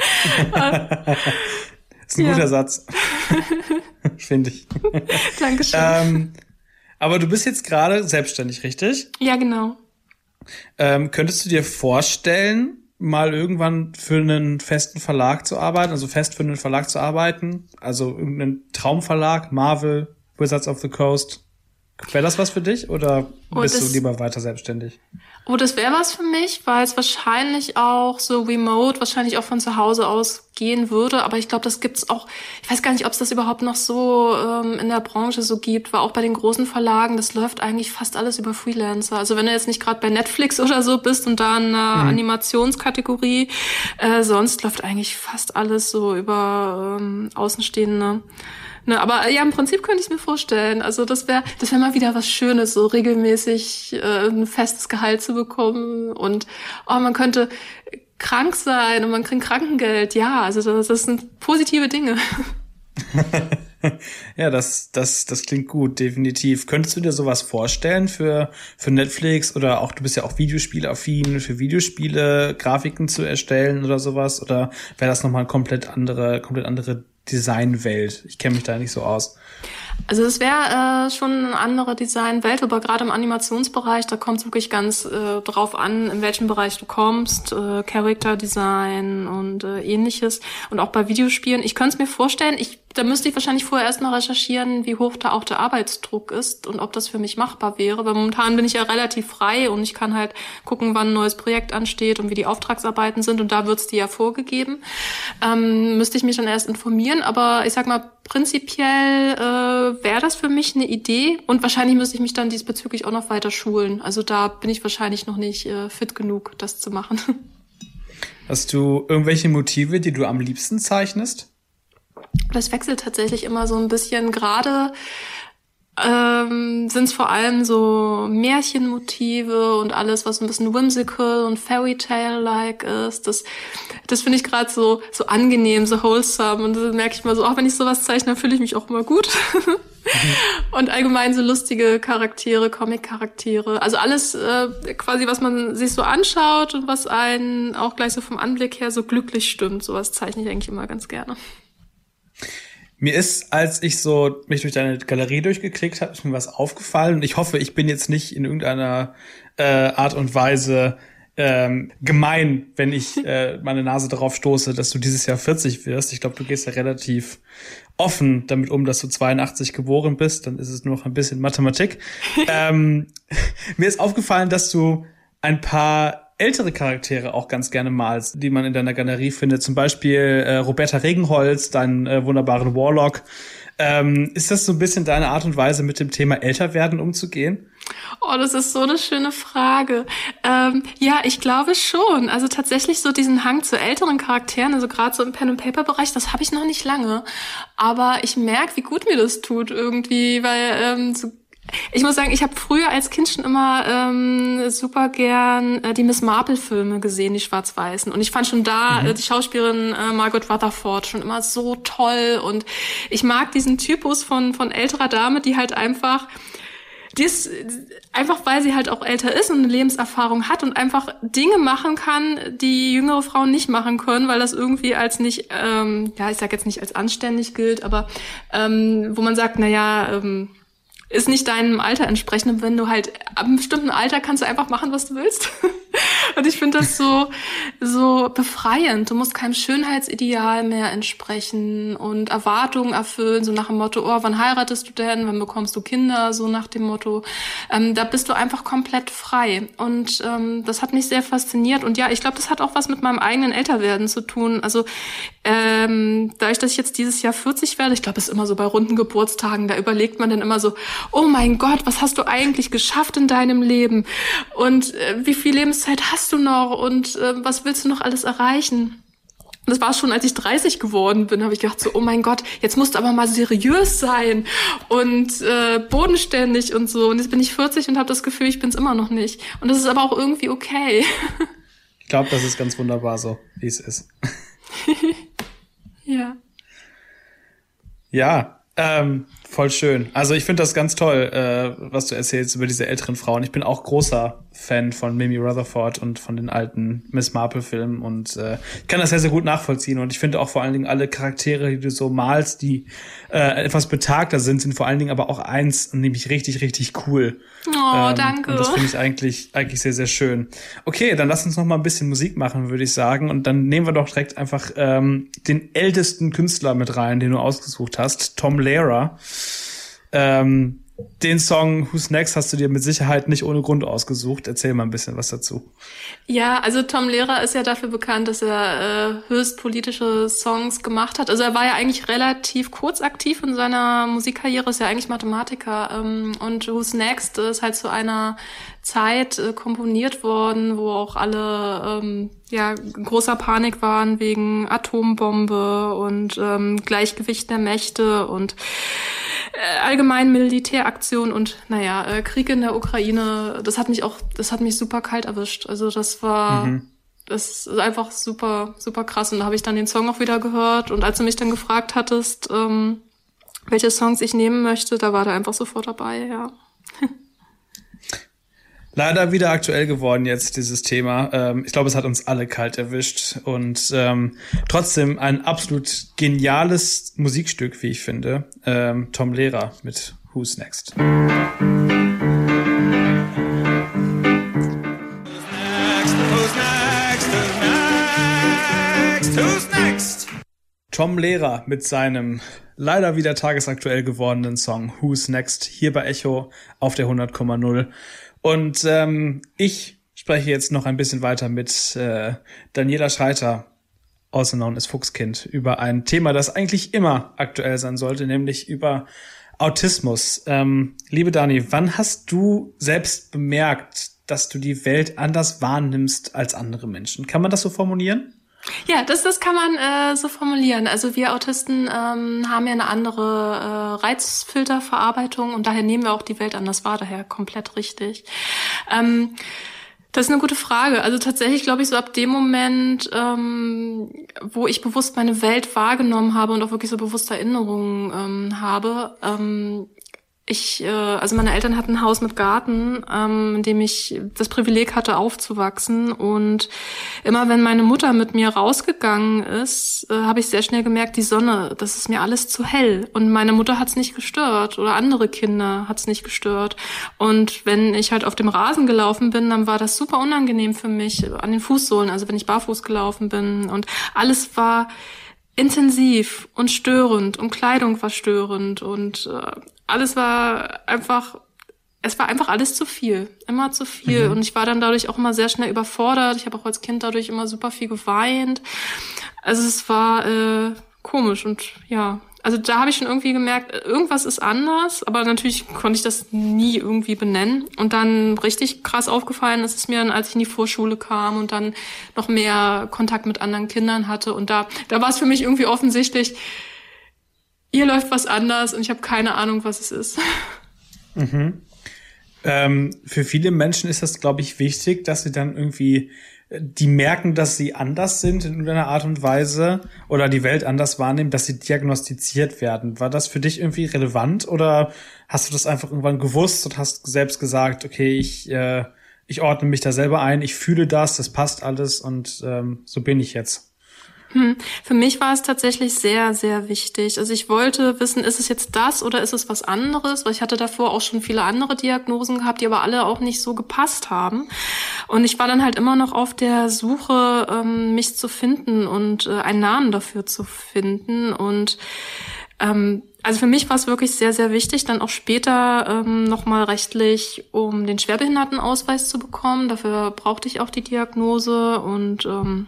Das ist ein ja. guter Satz, finde ich. Dankeschön. Ähm, Aber du bist jetzt gerade selbstständig, richtig? Ja, genau. Ähm, könntest du dir vorstellen, mal irgendwann für einen festen Verlag zu arbeiten, also fest für einen Verlag zu arbeiten? Also irgendeinen Traumverlag, Marvel, Wizards of the Coast? Wäre das was für dich oder oh, bist das, du lieber weiter selbstständig? Oh, das wäre was für mich, weil es wahrscheinlich auch so remote, wahrscheinlich auch von zu Hause aus gehen würde. Aber ich glaube, das gibt's auch, ich weiß gar nicht, ob es das überhaupt noch so ähm, in der Branche so gibt, weil auch bei den großen Verlagen, das läuft eigentlich fast alles über Freelancer. Also wenn du jetzt nicht gerade bei Netflix oder so bist und da in einer mhm. Animationskategorie, äh, sonst läuft eigentlich fast alles so über ähm, Außenstehende. Ne, aber ja, im Prinzip könnte ich es mir vorstellen. Also das wäre das wäre mal wieder was Schönes, so regelmäßig äh, ein festes Gehalt zu bekommen. Und oh, man könnte krank sein und man kriegt Krankengeld. Ja, also das, das sind positive Dinge. Ja, das das das klingt gut, definitiv. Könntest du dir sowas vorstellen für für Netflix oder auch, du bist ja auch Videospielaffin, für Videospiele Grafiken zu erstellen oder sowas? Oder wäre das nochmal eine komplett andere, komplett andere Designwelt? Ich kenne mich da nicht so aus. Also es wäre äh, schon eine andere Designwelt, aber gerade im Animationsbereich, da kommt es wirklich ganz äh, drauf an, in welchem Bereich du kommst, äh, Character Design und äh, ähnliches. Und auch bei Videospielen. Ich könnte es mir vorstellen, ich da müsste ich wahrscheinlich vorher erstmal recherchieren, wie hoch da auch der Arbeitsdruck ist und ob das für mich machbar wäre. Weil momentan bin ich ja relativ frei und ich kann halt gucken, wann ein neues Projekt ansteht und wie die Auftragsarbeiten sind. Und da wird's dir ja vorgegeben. Ähm, müsste ich mich dann erst informieren. Aber ich sag mal, prinzipiell äh, wäre das für mich eine Idee. Und wahrscheinlich müsste ich mich dann diesbezüglich auch noch weiter schulen. Also da bin ich wahrscheinlich noch nicht äh, fit genug, das zu machen. Hast du irgendwelche Motive, die du am liebsten zeichnest? Das wechselt tatsächlich immer so ein bisschen. Gerade ähm, sind es vor allem so Märchenmotive und alles, was so ein bisschen whimsical und Fairytale-like ist. Das, das finde ich gerade so so angenehm, so wholesome. Und da merke ich mal so, auch wenn ich sowas zeichne, fühle ich mich auch immer gut. Mhm. Und allgemein so lustige Charaktere, Comic-Charaktere. Also alles äh, quasi, was man sich so anschaut und was einen auch gleich so vom Anblick her so glücklich stimmt. Sowas zeichne ich eigentlich immer ganz gerne. Mir ist, als ich so mich durch deine Galerie durchgeklickt habe, ist mir was aufgefallen. Und ich hoffe, ich bin jetzt nicht in irgendeiner äh, Art und Weise ähm, gemein, wenn ich äh, meine Nase darauf stoße, dass du dieses Jahr vierzig wirst. Ich glaube, du gehst ja relativ offen damit um, dass du zweiundachtzig geboren bist. Dann ist es nur noch ein bisschen Mathematik. ähm, mir ist aufgefallen, dass du ein paar ältere Charaktere auch ganz gerne malst, die man in deiner Galerie findet. Zum Beispiel äh, Roberta Regenholz, deinen äh, wunderbaren Warlock. Ähm, ist das so ein bisschen deine Art und Weise, mit dem Thema Älterwerden umzugehen? Oh, das ist so eine schöne Frage. Ähm, ja, ich glaube schon. Also tatsächlich so diesen Hang zu älteren Charakteren, also gerade so im Pen-and-Paper-Bereich, das habe ich noch nicht lange. Aber ich merke, wie gut mir das tut irgendwie, weil ähm, so Ich muss sagen, ich habe früher als Kind schon immer ähm, super gern äh, die Miss Marple-Filme gesehen, die schwarz-weißen. Und ich fand schon da mhm. äh, die Schauspielerin äh, Margot Rutherford schon immer so toll. Und ich mag diesen Typus von von älterer Dame, die halt einfach, die ist einfach, weil sie halt auch älter ist und eine Lebenserfahrung hat und einfach Dinge machen kann, die jüngere Frauen nicht machen können, weil das irgendwie als nicht, ähm, ja, ich sag jetzt nicht als anständig gilt, aber ähm, wo man sagt, na ja, ähm, ist nicht deinem Alter entsprechend. Und wenn du halt ab einem bestimmten Alter kannst du einfach machen, was du willst. Und ich finde das so so befreiend. Du musst keinem Schönheitsideal mehr entsprechen und Erwartungen erfüllen, so nach dem Motto, oh, wann heiratest du denn? Wann bekommst du Kinder? So nach dem Motto. Ähm, da bist du einfach komplett frei. Und ähm, das hat mich sehr fasziniert. Und ja, ich glaube, das hat auch was mit meinem eigenen Älterwerden zu tun. Also ähm, dadurch, dass ich jetzt dieses Jahr vierzig werde, ich glaube, es ist immer so bei runden Geburtstagen, da überlegt man dann immer so, oh mein Gott, was hast du eigentlich geschafft in deinem Leben? Und äh, wie viel Lebenszeit hast du noch? Und äh, was willst du noch alles erreichen? Das war schon, als ich dreißig geworden bin, habe ich gedacht so, oh mein Gott, jetzt musst du aber mal seriös sein und äh, bodenständig und so. Und jetzt bin ich vierzig und habe das Gefühl, ich bin es immer noch nicht. Und das ist aber auch irgendwie okay. Ich glaube, das ist ganz wunderbar so, wie es ist. Ja. Ja, ähm, voll schön. Also ich finde das ganz toll, äh, was du erzählst über diese älteren Frauen. Ich bin auch großer Fan von Mimi Rutherford und von den alten Miss Marple-Filmen und äh, ich kann das sehr, sehr gut nachvollziehen. Und ich finde auch vor allen Dingen alle Charaktere, die du so malst, die äh, etwas betagter sind, sind vor allen Dingen aber auch eins, nämlich richtig, richtig cool. Oh, ähm, danke. Und das finde ich eigentlich eigentlich sehr, sehr schön. Okay, dann lass uns noch mal ein bisschen Musik machen, würde ich sagen. Und dann nehmen wir doch direkt einfach ähm, den ältesten Künstler mit rein, den du ausgesucht hast, Tom Lehrer. Ähm, den Song Who's Next hast du dir mit Sicherheit nicht ohne Grund ausgesucht. Erzähl mal ein bisschen was dazu. Ja, also Tom Lehrer ist ja dafür bekannt, dass er äh, höchst politische Songs gemacht hat. Also er war ja eigentlich relativ kurz aktiv in seiner Musikkarriere, ist ja eigentlich Mathematiker. Ähm, und Who's Next ist halt zu einer Zeit äh, komponiert worden, wo auch alle ähm, ja großer Panik waren wegen Atombombe und ähm, Gleichgewicht der Mächte und äh, allgemein Militäraktion und naja, äh, Krieg in der Ukraine. Das hat mich auch, das hat mich super kalt erwischt. Also das war, mhm. das ist einfach super, super krass. Und da habe ich dann den Song auch wieder gehört. Und als du mich dann gefragt hattest, ähm, welche Songs ich nehmen möchte, da war der einfach sofort dabei, ja. Leider wieder aktuell geworden jetzt, dieses Thema. Ähm, ich glaube, es hat uns alle kalt erwischt. Und ähm, trotzdem ein absolut geniales Musikstück, wie ich finde. Ähm, Tom Lehrer mit Who's Next. Who's next? Who's next? Who's next? Who's next? Tom Lehrer mit seinem leider wieder tagesaktuell gewordenen Song Who's Next hier bei Echo auf der hundert Komma null. Und ähm, ich spreche jetzt noch ein bisschen weiter mit äh, Daniela Schreiter, also known as Fuchskind, über ein Thema, das eigentlich immer aktuell sein sollte, nämlich über Autismus. Ähm, liebe Dani, wann hast du selbst bemerkt, dass du die Welt anders wahrnimmst als andere Menschen? Kann man das so formulieren? Ja, das, das kann man äh, so formulieren. Also wir Autisten ähm, haben ja eine andere äh, Reizfilterverarbeitung und daher nehmen wir auch die Welt anders wahr, daher komplett richtig. Ähm, das ist eine gute Frage. Also tatsächlich glaube ich so ab dem Moment, ähm, wo ich bewusst meine Welt wahrgenommen habe und auch wirklich so bewusste Erinnerungen ähm, habe, ähm, Ich, äh, also meine Eltern hatten ein Haus mit Garten, ähm, in dem ich das Privileg hatte, aufzuwachsen. Und immer wenn meine Mutter mit mir rausgegangen ist, äh, habe ich sehr schnell gemerkt, die Sonne, das ist mir alles zu hell. Und meine Mutter hat's nicht gestört oder andere Kinder hat's nicht gestört. Und wenn ich halt auf dem Rasen gelaufen bin, dann war das super unangenehm für mich an den Fußsohlen, also wenn ich barfuß gelaufen bin. Und alles war intensiv und störend und Kleidung war störend und äh, alles war einfach, es war einfach alles zu viel, immer zu viel. Mhm. Und ich war dann dadurch auch immer sehr schnell überfordert. Ich habe auch als Kind dadurch immer super viel geweint. Also es war äh, komisch und ja, also da habe ich schon irgendwie gemerkt, irgendwas ist anders, aber natürlich konnte ich das nie irgendwie benennen. Und dann richtig krass aufgefallen ist es mir dann, als ich in die Vorschule kam und dann noch mehr Kontakt mit anderen Kindern hatte. Und da, da war es für mich irgendwie offensichtlich, hier läuft was anders und ich habe keine Ahnung, was es ist. Mhm. Ähm, für viele Menschen ist das, glaube ich, wichtig, dass sie dann irgendwie, die merken, dass sie anders sind in irgendeiner Art und Weise oder die Welt anders wahrnehmen, dass sie diagnostiziert werden. War das für dich irgendwie relevant oder hast du das einfach irgendwann gewusst und hast selbst gesagt, okay, ich äh, ich ordne mich da selber ein, ich fühle das, das passt alles und ähm, so bin ich jetzt? Hm. Für mich war es tatsächlich sehr, sehr wichtig. Also ich wollte wissen, ist es jetzt das oder ist es was anderes? Weil ich hatte davor auch schon viele andere Diagnosen gehabt, die aber alle auch nicht so gepasst haben. Und ich war dann halt immer noch auf der Suche, ähm, mich zu finden und äh, einen Namen dafür zu finden. Und ähm, also für mich war es wirklich sehr, sehr wichtig, dann auch später ähm, nochmal rechtlich, um den Schwerbehindertenausweis zu bekommen. Dafür brauchte ich auch die Diagnose und ähm,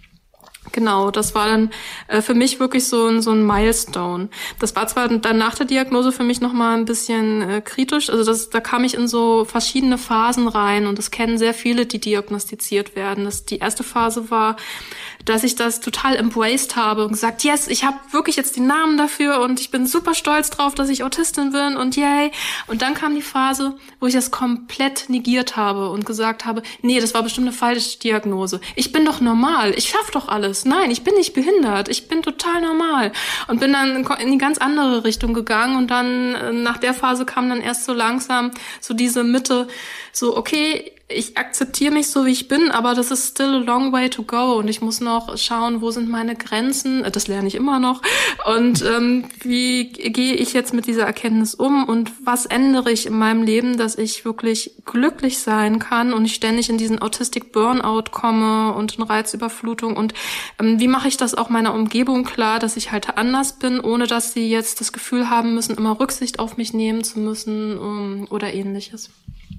genau, das war dann äh, für mich wirklich so ein so ein Milestone. Das war zwar dann nach der Diagnose für mich noch mal ein bisschen äh, kritisch, also das da kam ich in so verschiedene Phasen rein und das kennen sehr viele, die diagnostiziert werden. Das die erste Phase war, dass ich das total embraced habe und gesagt, yes, ich habe wirklich jetzt den Namen dafür und ich bin super stolz drauf, dass ich Autistin bin und yay. Und dann kam die Phase, wo ich das komplett negiert habe und gesagt habe, nee, das war bestimmt eine falsche Diagnose. Ich bin doch normal, ich schaff doch alles. Nein, ich bin nicht behindert, ich bin total normal. Und bin dann in die ganz andere Richtung gegangen und dann nach der Phase kam dann erst so langsam so diese Mitte, so okay, ich akzeptiere mich so, wie ich bin, aber das ist still a long way to go und ich muss noch schauen, wo sind meine Grenzen, das lerne ich immer noch und ähm, wie gehe ich jetzt mit dieser Erkenntnis um und was ändere ich in meinem Leben, dass ich wirklich glücklich sein kann und nicht ständig in diesen Autistic Burnout komme und in Reizüberflutung und ähm, wie mache ich das auch meiner Umgebung klar, dass ich halt anders bin, ohne dass sie jetzt das Gefühl haben müssen, immer Rücksicht auf mich nehmen zu müssen um, oder ähnliches.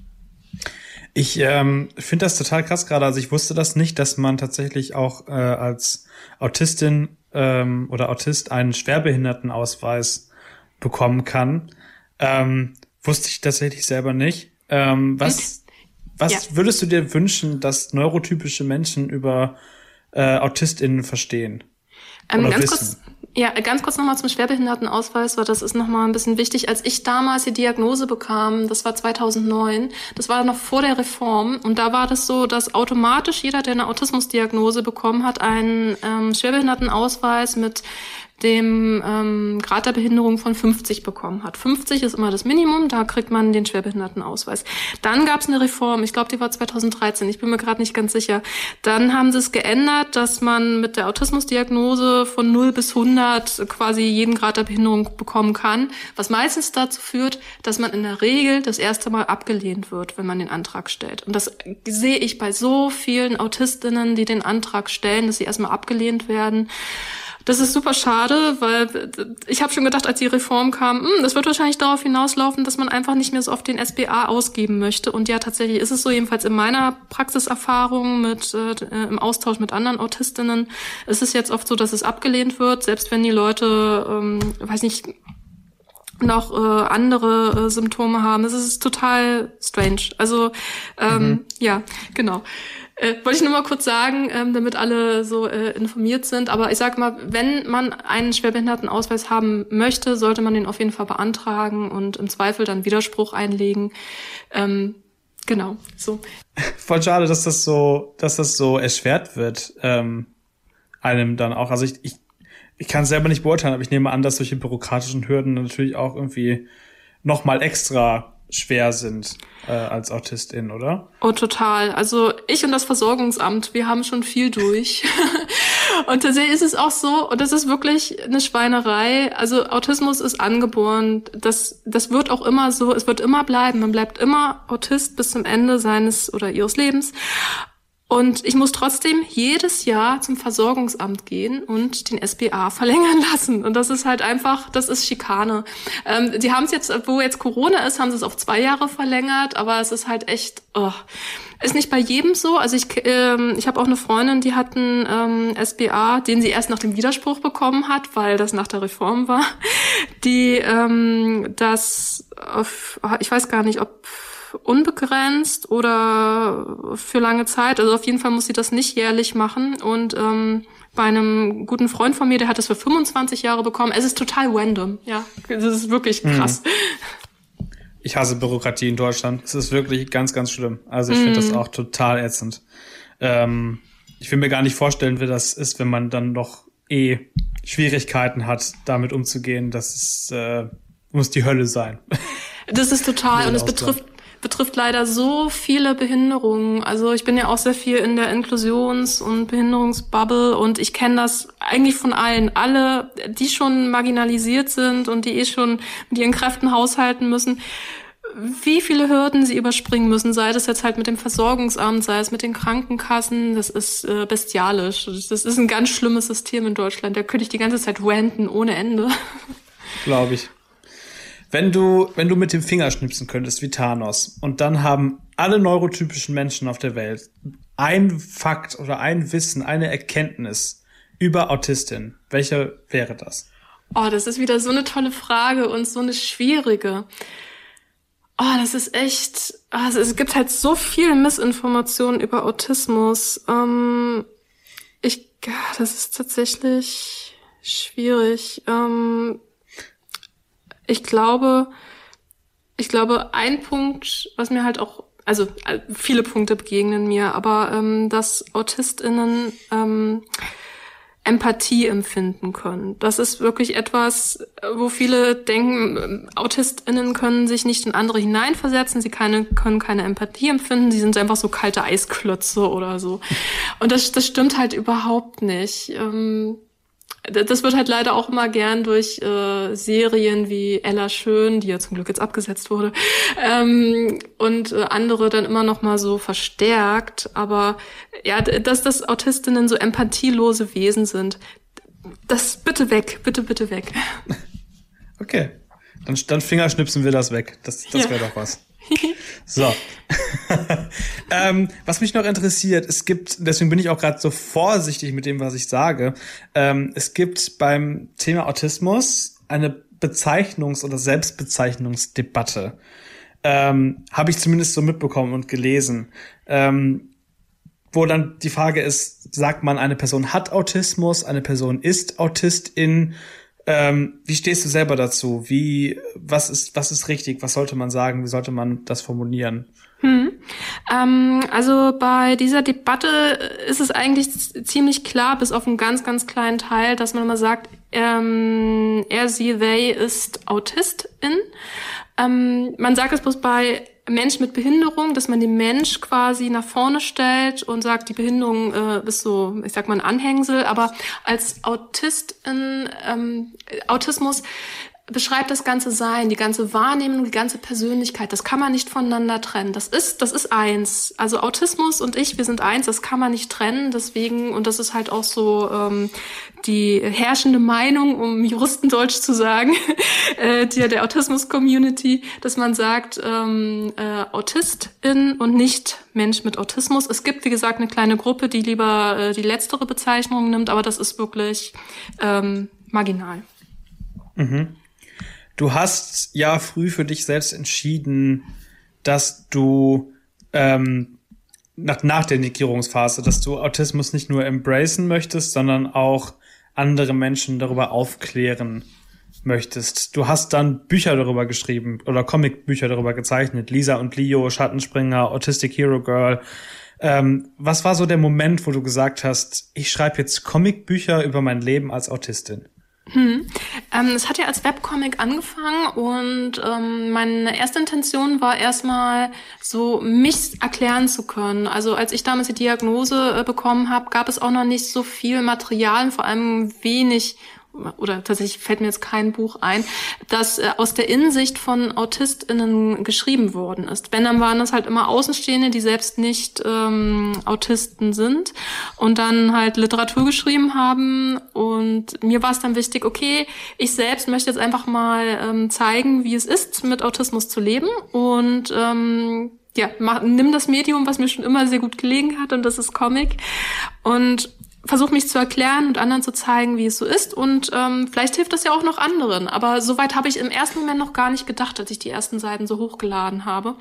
Ich ähm, finde das total krass gerade. Also ich wusste das nicht, dass man tatsächlich auch äh, als Autistin ähm, oder Autist einen Schwerbehindertenausweis bekommen kann. Ähm, wusste ich tatsächlich selber nicht. Ähm, was was ja. würdest du dir wünschen, dass neurotypische Menschen über äh, AutistInnen verstehen? Ähm, oder ganz wissen? kurz. Ja, ganz kurz nochmal zum Schwerbehindertenausweis, weil das ist nochmal ein bisschen wichtig. Als ich damals die Diagnose bekam, das war zweitausendneun, das war noch vor der Reform und da war das so, dass automatisch jeder, der eine Autismusdiagnose bekommen hat, einen ähm, Schwerbehindertenausweis mit dem ähm, Grad der Behinderung von fünfzig bekommen hat. fünfzig ist immer das Minimum, da kriegt man den Schwerbehindertenausweis. Dann gab es eine Reform, ich glaube, die war zweitausenddreizehn, ich bin mir gerade nicht ganz sicher. Dann haben sie es geändert, dass man mit der Autismusdiagnose von null bis hundert quasi jeden Grad der Behinderung bekommen kann, was meistens dazu führt, dass man in der Regel das erste Mal abgelehnt wird, wenn man den Antrag stellt. Und das sehe ich bei so vielen AutistInnen, die den Antrag stellen, dass sie erstmal abgelehnt werden. Das ist super schade, weil ich habe schon gedacht, als die Reform kam, hm, das wird wahrscheinlich darauf hinauslaufen, dass man einfach nicht mehr so oft den S B A ausgeben möchte. Und ja, tatsächlich ist es so, jedenfalls in meiner Praxiserfahrung mit äh, im Austausch mit anderen AutistInnen, ist es jetzt oft so, dass es abgelehnt wird, selbst wenn die Leute, ähm, weiß nicht, noch äh, andere äh, Symptome haben. Das ist total strange. Also ähm, mhm. ja, genau. Äh, wollte ich nur mal kurz sagen, ähm, damit alle so äh, informiert sind. Aber ich sage mal, wenn man einen Schwerbehindertenausweis haben möchte, sollte man den auf jeden Fall beantragen und im Zweifel dann Widerspruch einlegen. Ähm, genau, so. Voll schade, dass das so, dass das so erschwert wird, ähm, einem dann auch. Also ich, ich, ich kann es selber nicht beurteilen, aber ich nehme an, dass solche bürokratischen Hürden natürlich auch irgendwie noch mal extra schwer sind äh, als Autistin, oder? Oh, total. Also ich und das Versorgungsamt, wir haben schon viel durch. Und tatsächlich ist es auch so, und das ist wirklich eine Schweinerei, also Autismus ist angeboren, das das wird auch immer so, es wird immer bleiben, man bleibt immer Autist bis zum Ende seines oder ihres Lebens. Und ich muss trotzdem jedes Jahr zum Versorgungsamt gehen und den S B A verlängern lassen. Und das ist halt einfach, das ist Schikane. Ähm, die haben es jetzt, wo jetzt Corona ist, haben sie es auf zwei Jahre verlängert, aber es ist halt echt, oh. Ist nicht bei jedem so. Also ich ähm, ich habe auch eine Freundin, die hat einen ähm, S B A, den sie erst nach dem Widerspruch bekommen hat, weil das nach der Reform war. Die ähm, das, auf, ich weiß gar nicht, ob unbegrenzt oder für lange Zeit. Also auf jeden Fall muss sie das nicht jährlich machen. Und ähm, bei einem guten Freund von mir, der hat das für fünfundzwanzig Jahre bekommen. Es ist total random. Ja, das ist wirklich krass. Ich hasse Bürokratie in Deutschland. Es ist wirklich ganz, ganz schlimm. Also ich mm. finde das auch total ätzend. Ähm, ich will mir gar nicht vorstellen, wie das ist, wenn man dann noch eh Schwierigkeiten hat, damit umzugehen. Das ist, äh, muss die Hölle sein. Das ist total, und es betrifft betrifft leider so viele Behinderungen. Also ich bin ja auch sehr viel in der Inklusions- und Behinderungsbubble und ich kenne das eigentlich von allen. Alle, die schon marginalisiert sind und die eh schon mit ihren Kräften haushalten müssen, wie viele Hürden sie überspringen müssen, sei das jetzt halt mit dem Versorgungsamt, sei es mit den Krankenkassen, das ist äh, bestialisch. Das ist ein ganz schlimmes System in Deutschland. Da könnte ich die ganze Zeit ranten ohne Ende. Glaube ich. Wenn du, wenn du mit dem Finger schnipsen könntest, wie Thanos, und dann haben alle neurotypischen Menschen auf der Welt ein Fakt oder ein Wissen, eine Erkenntnis über Autistin, welche wäre das? Oh, das ist wieder so eine tolle Frage und so eine schwierige. Oh, das ist echt, also es gibt halt so viel Missinformationen über Autismus. Ähm, ich, das ist tatsächlich schwierig. Ähm, Ich glaube, ich glaube, ein Punkt, was mir halt auch, also viele Punkte begegnen mir, aber ähm, dass AutistInnen ähm, Empathie empfinden können. Das ist wirklich etwas, wo viele denken, AutistInnen können sich nicht in andere hineinversetzen, sie keine, können keine Empathie empfinden, sie sind einfach so kalte Eisklötze oder so. Und das, das stimmt halt überhaupt nicht. Ähm, Das wird halt leider auch immer gern durch äh, Serien wie Ella Schön, die ja zum Glück jetzt abgesetzt wurde, ähm, und äh, andere dann immer noch mal so verstärkt. Aber ja, dass das Autistinnen so empathielose Wesen sind, das bitte weg, bitte, bitte weg. Okay, dann, dann fingerschnipsen wir das weg. Das, das wäre ja doch was. So. ähm, was mich noch interessiert, es gibt, deswegen bin ich auch gerade so vorsichtig mit dem, was ich sage, ähm, es gibt beim Thema Autismus eine Bezeichnungs- oder Selbstbezeichnungsdebatte. Ähm, habe ich zumindest so mitbekommen und gelesen. Ähm, wo dann die Frage ist, sagt man, eine Person hat Autismus, eine Person ist Autistin. Ähm, wie stehst du selber dazu? Wie, was ist, was ist richtig? Was sollte man sagen? Wie sollte man das formulieren? Hm. Ähm, also bei dieser Debatte ist es eigentlich ziemlich klar, bis auf einen ganz, ganz kleinen Teil, dass man immer sagt, ähm, er, sie, they ist Autistin. Ähm, man sagt es bloß bei Menschen mit Behinderung, dass man den Mensch quasi nach vorne stellt und sagt, die Behinderung äh, ist so, ich sag mal, ein Anhängsel, aber als Autistin, ähm, Autismus beschreibt das ganze Sein, die ganze Wahrnehmung, die ganze Persönlichkeit. Das kann man nicht voneinander trennen. Das ist, das ist eins. Also Autismus und ich, wir sind eins. Das kann man nicht trennen. Deswegen, und das ist halt auch so ähm, die herrschende Meinung, um Juristendeutsch zu sagen, äh, der, der Autismus-Community, dass man sagt, ähm, äh, Autistin und nicht Mensch mit Autismus. Es gibt, wie gesagt, eine kleine Gruppe, die lieber äh, die letztere Bezeichnung nimmt, aber das ist wirklich ähm, marginal. Mhm. Du hast ja früh für dich selbst entschieden, dass du ähm, nach, nach der Negierungsphase, dass du Autismus nicht nur embracen möchtest, sondern auch andere Menschen darüber aufklären möchtest. Du hast dann Bücher darüber geschrieben oder Comicbücher darüber gezeichnet. Lisa und Leo, Schattenspringer, Autistic Hero Girl. Ähm, was war so der Moment, wo du gesagt hast, ich schreibe jetzt Comicbücher über mein Leben als Autistin? Hm. Ähm, es hat ja als Webcomic angefangen und ähm, meine erste Intention war erstmal so, mich erklären zu können. Also als ich damals die Diagnose äh, bekommen habe, gab es auch noch nicht so viel Material, vor allem wenig, oder tatsächlich fällt mir jetzt kein Buch ein, das äh, aus der Innensicht von AutistInnen geschrieben worden ist. Wenn, dann waren das halt immer Außenstehende, die selbst nicht ähm, Autisten sind und dann halt Literatur geschrieben haben. Und mir war es dann wichtig, okay, ich selbst möchte jetzt einfach mal ähm, zeigen, wie es ist, mit Autismus zu leben. Und ähm, ja, mach, nimm das Medium, was mir schon immer sehr gut gelegen hat, und das ist Comic. Und versuche mich zu erklären und anderen zu zeigen, wie es so ist, und ähm, vielleicht hilft das ja auch noch anderen. Aber soweit habe ich im ersten Moment noch gar nicht gedacht, als ich die ersten Seiten so hochgeladen habe.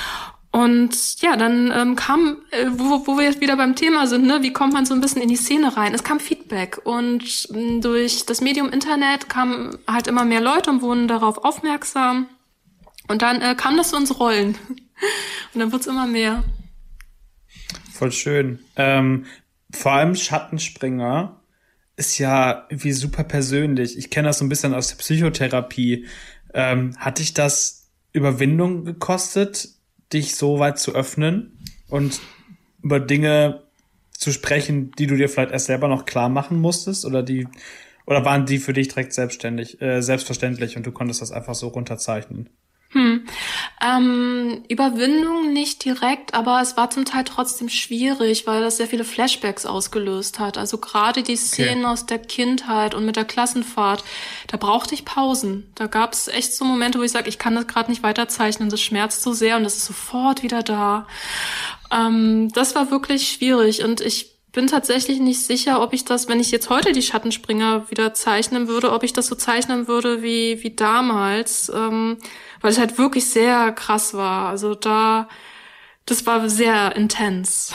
Und ja, dann ähm, kam, äh, wo, wo wir jetzt wieder beim Thema sind, ne, wie kommt man so ein bisschen in die Szene rein? Es kam Feedback, und mh, durch das Medium Internet kamen halt immer mehr Leute und wurden darauf aufmerksam. Und dann äh, kam das so ins Rollen. Und dann wird's immer mehr. Voll schön. Ähm, vor allem Schattenspringer ist ja irgendwie super persönlich. Ich kenne das so ein bisschen aus der Psychotherapie. Ähm, hat dich das Überwindung gekostet, dich so weit zu öffnen und über Dinge zu sprechen, die du dir vielleicht erst selber noch klar machen musstest, oder die, oder waren die für dich direkt selbstständig, äh, selbstverständlich und du konntest das einfach so runterzeichnen? Hm. Ähm, Überwindung nicht direkt, aber es war zum Teil trotzdem schwierig, weil das sehr viele Flashbacks ausgelöst hat. Also gerade die Szenen okay. aus der Kindheit und mit der Klassenfahrt, da brauchte ich Pausen. Da gab es echt so Momente, wo ich sage, ich kann das gerade nicht weiterzeichnen, das schmerzt so sehr und das ist sofort wieder da. Ähm, das war wirklich schwierig und ich bin tatsächlich nicht sicher, ob ich das, wenn ich jetzt heute die Schattenspringer wieder zeichnen würde, ob ich das so zeichnen würde wie wie damals, ähm, weil es halt wirklich sehr krass war. Also da, das war sehr intens.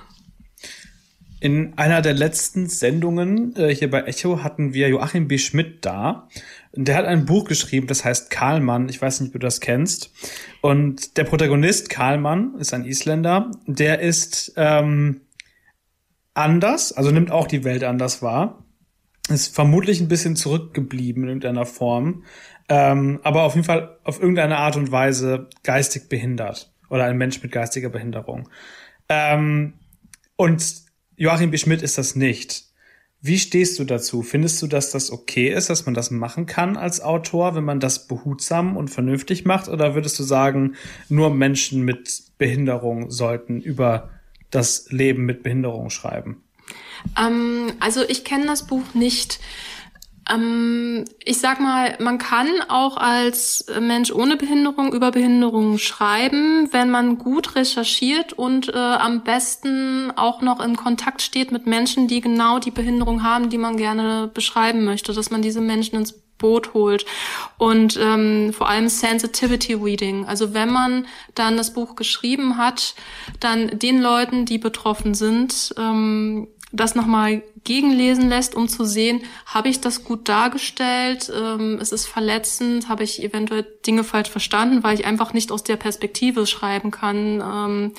In einer der letzten Sendungen äh, hier bei Echo hatten wir Joachim B. Schmidt da. Der hat ein Buch geschrieben, das heißt Karlmann. Ich weiß nicht, ob du das kennst. Und der Protagonist Karlmann ist ein Isländer. Der ist ähm, anders, also nimmt auch die Welt anders wahr. Ist vermutlich ein bisschen zurückgeblieben in irgendeiner Form. Ähm, aber auf jeden Fall auf irgendeine Art und Weise geistig behindert. Oder ein Mensch mit geistiger Behinderung. Ähm, und Joachim B. Schmidt ist das nicht. Wie stehst du dazu? Findest du, dass das okay ist, dass man das machen kann als Autor, wenn man das behutsam und vernünftig macht? Oder würdest du sagen, nur Menschen mit Behinderung sollten über das Leben mit Behinderung schreiben? Ähm, also ich kenne das Buch nicht. Ähm, ich sag mal, man kann auch als Mensch ohne Behinderung über Behinderungen schreiben, wenn man gut recherchiert und äh, am besten auch noch in Kontakt steht mit Menschen, die genau die Behinderung haben, die man gerne beschreiben möchte, dass man diese Menschen ins Boot holt und ähm, vor allem Sensitivity Reading. Also wenn man dann das Buch geschrieben hat, dann den Leuten, die betroffen sind, ähm, das nochmal gegenlesen lässt, um zu sehen, habe ich das gut dargestellt, ähm, es ist verletzend, habe ich eventuell Dinge falsch verstanden, weil ich einfach nicht aus der Perspektive schreiben kann. Ähm,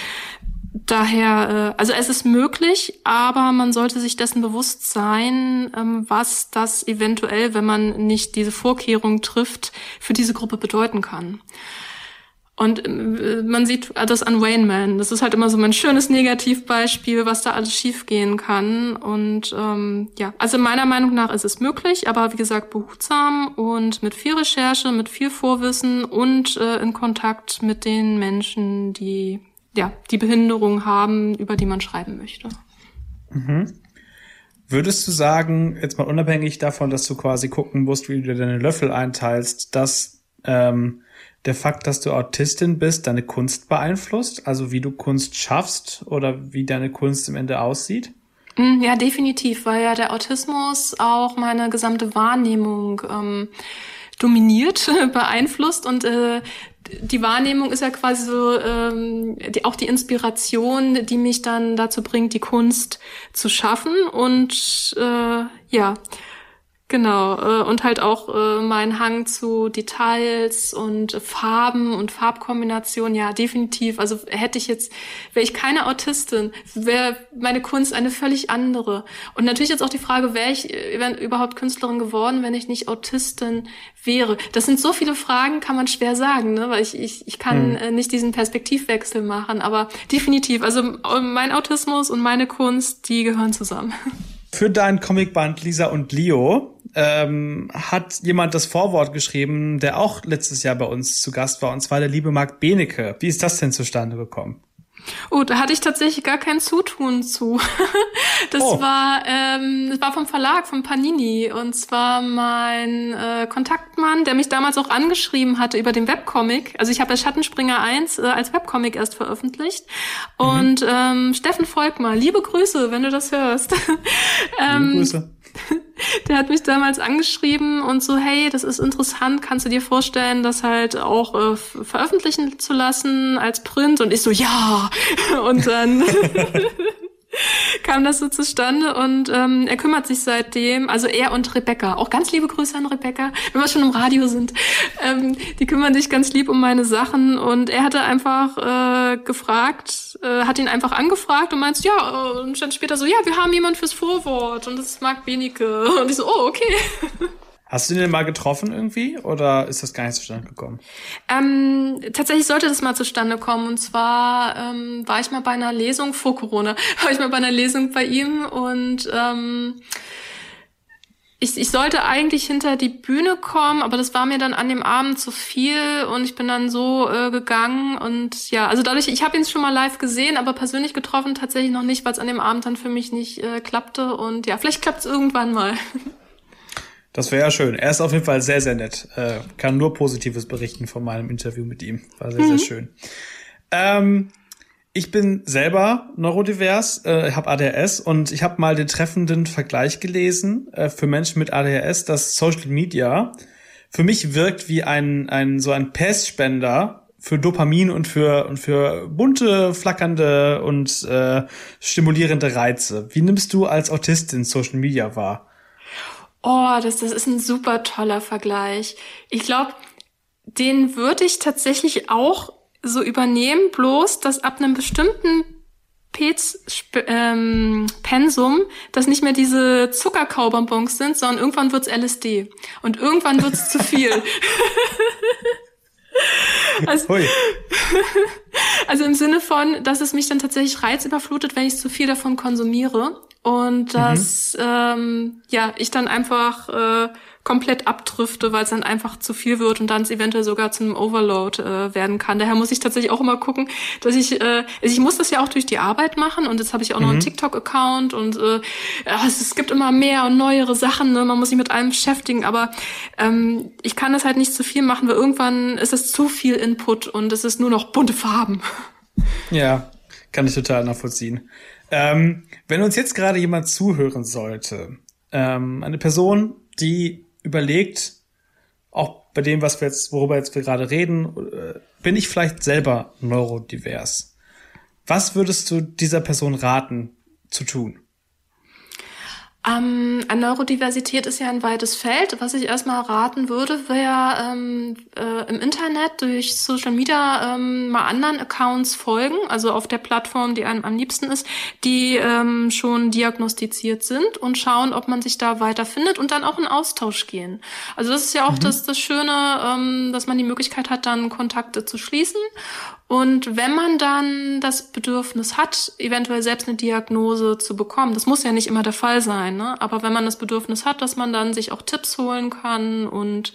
daher, äh, also es ist möglich, aber man sollte sich dessen bewusst sein, ähm, was das eventuell, wenn man nicht diese Vorkehrung trifft, für diese Gruppe bedeuten kann. Und äh, man sieht das an Rain Man. Das ist halt immer so mein schönes Negativbeispiel, was da alles schiefgehen kann. Und ähm, ja, also meiner Meinung nach ist es möglich, aber wie gesagt behutsam und mit viel Recherche, mit viel Vorwissen und äh, in Kontakt mit den Menschen, die ja die Behinderung haben, über die man schreiben möchte. Mhm. Würdest du sagen, jetzt mal unabhängig davon, dass du quasi gucken musst, wie du deine Löffel einteilst, dass ähm, der Fakt, dass du Autistin bist, deine Kunst beeinflusst? Also wie du Kunst schaffst oder wie deine Kunst im Ende aussieht? Ja, definitiv, weil ja der Autismus auch meine gesamte Wahrnehmung ähm, dominiert, beeinflusst und äh, die Wahrnehmung ist ja quasi so ähm, die, auch die Inspiration, die mich dann dazu bringt, die Kunst zu schaffen und äh, ja, genau, äh, und halt auch äh, mein Hang zu Details und äh, Farben und Farbkombinationen, ja, definitiv. Also hätte ich jetzt, wäre ich keine Autistin, wäre meine Kunst eine völlig andere. Und natürlich jetzt auch die Frage, wäre ich äh, überhaupt Künstlerin geworden, wenn ich nicht Autistin wäre? Das sind so viele Fragen, kann man schwer sagen, ne? Weil ich ich, ich kann hm. äh, nicht diesen Perspektivwechsel machen, aber definitiv, also mein Autismus und meine Kunst, die gehören zusammen. Für dein Comicband Lisa und Leo ähm, hat jemand das Vorwort geschrieben, der auch letztes Jahr bei uns zu Gast war, und zwar der liebe Marc Benecke. Wie ist das denn zustande gekommen? Oh, da hatte ich tatsächlich gar kein Zutun zu. Das oh. war ähm, das war vom Verlag, von Panini. Und zwar mein äh, Kontaktmann, der mich damals auch angeschrieben hatte über den Webcomic. Also ich habe ja Schattenspringer eins äh, als Webcomic erst veröffentlicht. Mhm. Und ähm, Steffen Volkmar, liebe Grüße, wenn du das hörst. ähm, liebe Grüße. Der hat mich damals angeschrieben und so, hey, das ist interessant, kannst du dir vorstellen, das halt auch äh, veröffentlichen zu lassen als Print? Und ich so, ja! Und dann kam das so zustande und ähm, er kümmert sich seitdem, also er und Rebecca, auch ganz liebe Grüße an Rebecca, wenn wir schon im Radio sind, ähm, die kümmern sich ganz lieb um meine Sachen und er hatte einfach äh, gefragt, äh, hat ihn einfach angefragt und meinte, ja, und dann später so, ja, wir haben jemanden fürs Vorwort und das ist Marc Benecke und ich so, oh, okay. Hast du den denn mal getroffen irgendwie oder ist das gar nicht zustande gekommen? Ähm, tatsächlich sollte das mal zustande kommen und zwar ähm, war ich mal bei einer Lesung vor Corona, war ich mal bei einer Lesung bei ihm und ähm, ich, ich sollte eigentlich hinter die Bühne kommen, aber das war mir dann an dem Abend zu viel und ich bin dann so äh, gegangen und ja, also dadurch, ich habe ihn schon mal live gesehen, aber persönlich getroffen tatsächlich noch nicht, weil es an dem Abend dann für mich nicht äh, klappte und ja, vielleicht klappt es irgendwann mal. Das wäre ja schön. Er ist auf jeden Fall sehr, sehr nett. Äh, kann nur Positives berichten von meinem Interview mit ihm. War sehr, mhm. sehr schön. Ähm, ich bin selber neurodivers, äh, habe A D H S und ich habe mal den treffenden Vergleich gelesen äh, für Menschen mit A D H S, dass Social Media für mich wirkt wie ein, ein so ein Pestspender für Dopamin und für und für bunte, flackernde und äh, stimulierende Reize. Wie nimmst du als Autistin Social Media wahr? Oh, das, das ist ein super toller Vergleich. Ich glaube, den würde ich tatsächlich auch so übernehmen, bloß, dass ab einem bestimmten Pez, ähm, Pensum, dass nicht mehr diese Zuckerkaubonbons sind, sondern irgendwann wird's L S D. Und irgendwann wird's zu viel. Also, also im Sinne von, dass es mich dann tatsächlich reizüberflutet, wenn ich zu viel davon konsumiere. Und dass mhm. ähm, ja ich dann einfach äh, komplett abdrifte, weil es dann einfach zu viel wird und dann es eventuell sogar zu einem Overload äh, werden kann. Daher muss ich tatsächlich auch immer gucken, dass ich, äh, ich muss das ja auch durch die Arbeit machen und jetzt habe ich auch mhm. noch einen TikTok-Account und äh, es, es gibt immer mehr und neuere Sachen, ne? Man muss sich mit allem beschäftigen, aber ähm, ich kann das halt nicht zu viel machen, weil irgendwann ist es zu viel Input und es ist nur noch bunte Farben. Ja, kann ich total nachvollziehen. Ähm, wenn uns jetzt gerade jemand zuhören sollte, ähm, eine Person, die überlegt, auch bei dem, was wir jetzt, worüber jetzt wir gerade reden, äh, bin ich vielleicht selber neurodivers? Was würdest du dieser Person raten, zu tun? Ähm, Neurodiversität ist ja ein weites Feld. Was ich erstmal raten würde, wäre ähm, äh, im Internet durch Social Media ähm, mal anderen Accounts folgen, also auf der Plattform, die einem am liebsten ist, die ähm, schon diagnostiziert sind und schauen, ob man sich da weiterfindet und dann auch in Austausch gehen. Also das ist ja auch mhm. das, das Schöne, ähm, dass man die Möglichkeit hat, dann Kontakte zu schließen. Und wenn man dann das Bedürfnis hat, eventuell selbst eine Diagnose zu bekommen, das muss ja nicht immer der Fall sein, ne? Aber wenn man das Bedürfnis hat, dass man dann sich auch Tipps holen kann und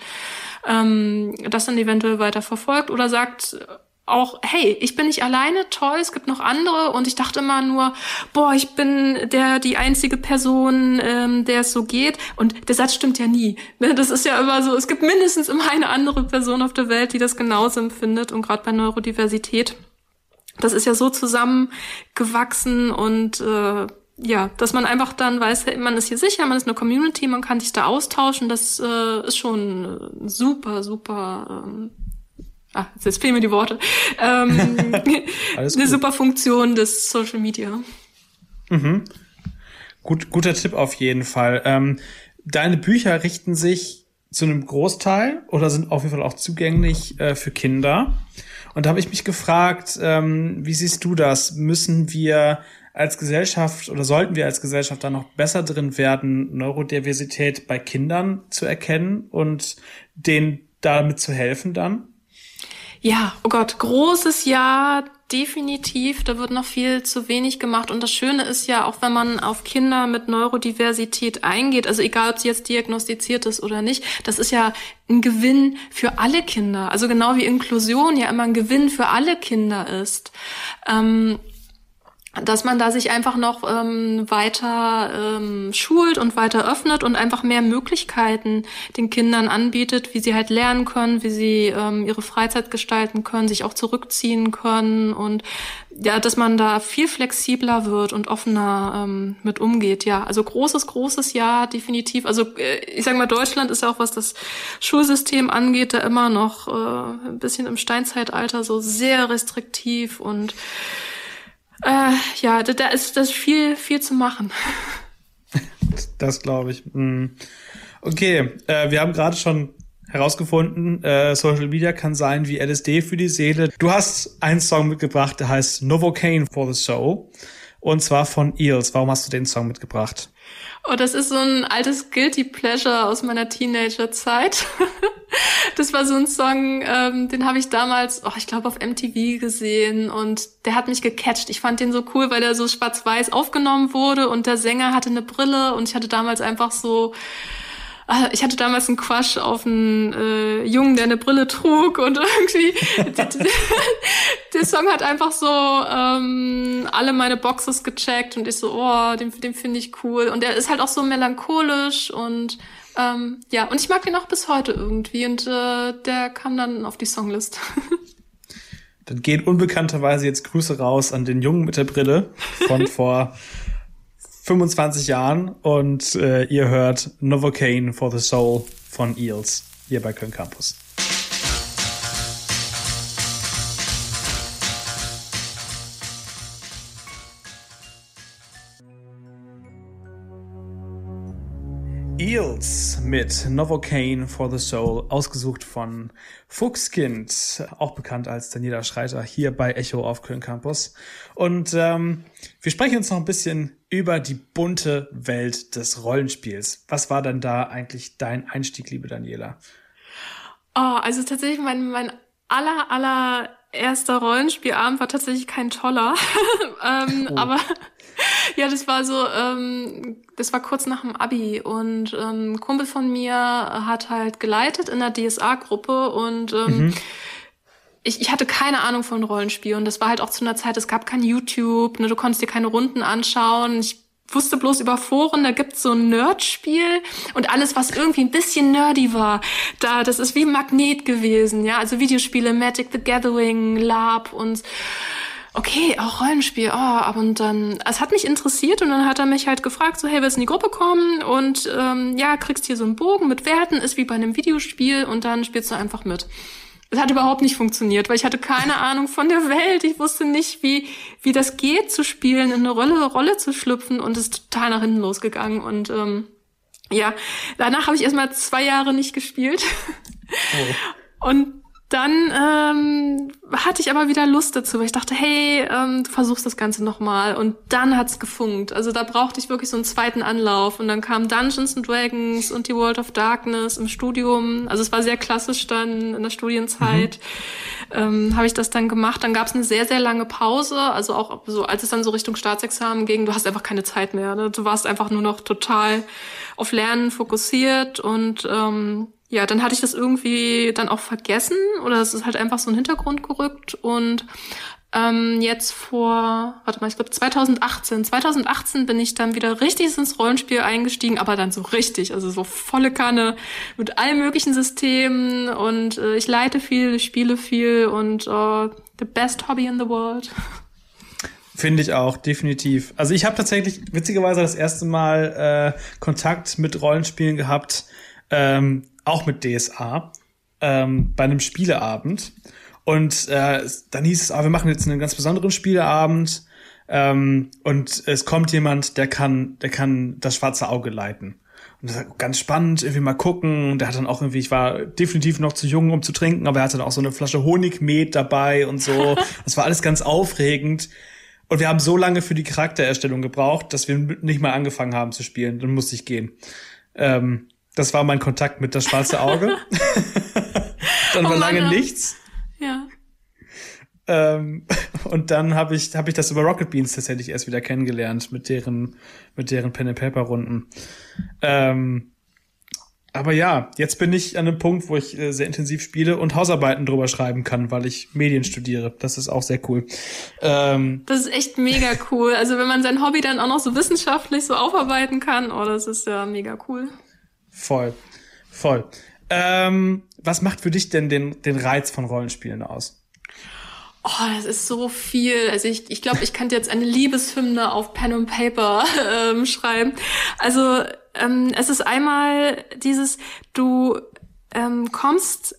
ähm, das dann eventuell weiter verfolgt oder sagt auch, hey, ich bin nicht alleine, toll, es gibt noch andere und ich dachte immer nur, boah, ich bin der die einzige Person, ähm, der es so geht und der Satz stimmt ja nie. Das ist ja immer so, es gibt mindestens immer eine andere Person auf der Welt, die das genauso empfindet und gerade bei Neurodiversität, das ist ja so zusammengewachsen und äh, ja, dass man einfach dann weiß, hey, man ist hier sicher, man ist eine Community, man kann sich da austauschen, das äh, ist schon super, super ähm, Ah, jetzt fehlen mir die Worte. Ähm, eine super Funktion des Social Media. Mhm. Gut, guter Tipp auf jeden Fall. Ähm, deine Bücher richten sich zu einem Großteil oder sind auf jeden Fall auch zugänglich äh, für Kinder. Und da habe ich mich gefragt, ähm, wie siehst du das? Müssen wir als Gesellschaft oder sollten wir als Gesellschaft da noch besser drin werden, Neurodiversität bei Kindern zu erkennen und denen damit zu helfen dann? Ja, oh Gott, großes Ja, definitiv. Da wird noch viel zu wenig gemacht. Und das Schöne ist ja, auch wenn man auf Kinder mit Neurodiversität eingeht, also egal, ob sie jetzt diagnostiziert ist oder nicht, das ist ja ein Gewinn für alle Kinder. Also genau wie Inklusion ja immer ein Gewinn für alle Kinder ist. Ähm, dass man da sich einfach noch ähm, weiter ähm, schult und weiter öffnet und einfach mehr Möglichkeiten den Kindern anbietet, wie sie halt lernen können, wie sie ähm, ihre Freizeit gestalten können, sich auch zurückziehen können und ja, dass man da viel flexibler wird und offener ähm, mit umgeht. Ja, also großes, großes Ja, definitiv. Also äh, ich sag mal, Deutschland ist ja auch, was das Schulsystem angeht, da immer noch äh, ein bisschen im Steinzeitalter so sehr restriktiv und Äh, ja, da, da ist das viel, viel zu machen. Das glaube ich. Okay, äh, wir haben gerade schon herausgefunden, äh, Social Media kann sein wie L S D für die Seele. Du hast einen Song mitgebracht, der heißt Novocaine for the Soul. Und zwar von Eels. Warum hast du den Song mitgebracht? Oh, das ist so ein altes Guilty Pleasure aus meiner Teenagerzeit. Das war so ein Song, ähm, den habe ich damals, oh, ich glaube auf M T V gesehen und der hat mich gecatcht. Ich fand den so cool, weil der so schwarz-weiß aufgenommen wurde und der Sänger hatte eine Brille und ich hatte damals einfach so, äh, ich hatte damals einen Crush auf einen äh, Jungen, der eine Brille trug und irgendwie der Song hat einfach so ähm, alle meine Boxes gecheckt und ich so, oh, den, den finde ich cool und der ist halt auch so melancholisch und Ähm, ja, und ich mag den auch bis heute irgendwie und äh, der kam dann auf die Songlist. Dann gehen unbekannterweise jetzt Grüße raus an den Jungen mit der Brille von vor fünfundzwanzig Jahren und äh, ihr hört Novocaine for the Soul von Eels hier bei Köln Campus. Eels mit Novocaine for the Soul, ausgesucht von Fuchskind, auch bekannt als Daniela Schreiter, hier bei Echo auf Köln Campus. Und ähm, wir sprechen uns noch ein bisschen über die bunte Welt des Rollenspiels. Was war denn da eigentlich dein Einstieg, liebe Daniela? Oh, also tatsächlich mein, mein aller, aller erster Rollenspielabend war tatsächlich kein toller. ähm, oh. Aber ja, das war so, ähm, das war kurz nach dem Abi und ähm, ein Kumpel von mir hat halt geleitet in einer D S A-Gruppe und ähm, mhm. ich, ich hatte keine Ahnung von Rollenspiel und das war halt auch zu einer Zeit, es gab kein YouTube, ne, du konntest dir keine Runden anschauen. Ich wusste bloß über Foren, da gibt's so ein Nerdspiel und alles, was irgendwie ein bisschen nerdy war, da, das ist wie ein Magnet gewesen, ja, also Videospiele, Magic the Gathering, LARP und okay, auch Rollenspiel, oh, aber und dann, es hat mich interessiert und dann hat er mich halt gefragt, so, hey, willst du in die Gruppe kommen und ähm, ja, kriegst hier so einen Bogen mit Werten, ist wie bei einem Videospiel und dann spielst du einfach mit. Es hat überhaupt nicht funktioniert, weil ich hatte keine Ahnung von der Welt, ich wusste nicht, wie wie das geht, zu spielen, in eine Rolle, Rolle zu schlüpfen und es ist total nach hinten losgegangen und ähm, ja, danach habe ich erstmal zwei Jahre nicht gespielt oh. und dann ähm, hatte ich aber wieder Lust dazu, weil ich dachte, hey, ähm, du versuchst das Ganze nochmal. Und dann hat's gefunkt. Also da brauchte ich wirklich so einen zweiten Anlauf. Und dann kamen Dungeons and Dragons und die World of Darkness im Studium. Also es war sehr klassisch dann in der Studienzeit. Mhm. Ähm, habe ich das dann gemacht. Dann gab's eine sehr, sehr lange Pause. Also auch so, als es dann so Richtung Staatsexamen ging, du hast einfach keine Zeit mehr. Ne? Du warst einfach nur noch total auf Lernen fokussiert und ähm, ja, dann hatte ich das irgendwie dann auch vergessen oder es ist halt einfach so in den Hintergrund gerückt und ähm, jetzt vor, warte mal, ich glaube zweitausendachtzehn, zweitausendachtzehn bin ich dann wieder richtig ins Rollenspiel eingestiegen, aber dann so richtig, also so volle Kanne mit allen möglichen Systemen und äh, ich leite viel, ich spiele viel und uh, the best hobby in the world. Finde ich auch, definitiv. Also ich habe tatsächlich witzigerweise das erste Mal äh, Kontakt mit Rollenspielen gehabt, ähm, auch mit D S A, ähm, bei einem Spieleabend. Und äh, dann hieß es, ah, wir machen jetzt einen ganz besonderen Spieleabend ähm, und es kommt jemand, der kann, der kann das schwarze Auge leiten. Und das war ganz spannend, irgendwie mal gucken. Und der hat dann auch irgendwie, ich war definitiv noch zu jung, um zu trinken, aber er hatte dann auch so eine Flasche Honigmet dabei und so. Das war alles ganz aufregend. Und wir haben so lange für die Charaktererstellung gebraucht, dass wir nicht mal angefangen haben zu spielen. Dann musste ich gehen. Ähm, Das war mein Kontakt mit das schwarze Auge. Dann war oh lange nichts. Ja. Ähm, und dann habe ich habe ich das über Rocket Beans tatsächlich erst wieder kennengelernt mit deren mit deren Pen and Paper Runden. Ähm, aber ja, jetzt bin ich an einem Punkt, wo ich äh, sehr intensiv spiele und Hausarbeiten drüber schreiben kann, weil ich Medien studiere. Das ist auch sehr cool. Ähm, das ist echt mega cool. Also wenn man sein Hobby dann auch noch so wissenschaftlich so aufarbeiten kann, oh, das ist ja mega cool. Voll, voll. Ähm, was macht für dich denn den, den Reiz von Rollenspielen aus? Oh, das ist so viel. Also ich, ich glaube, ich könnte jetzt eine Liebeshymne auf Pen und Paper ähm, schreiben. Also ähm, es ist einmal dieses, du ähm, kommst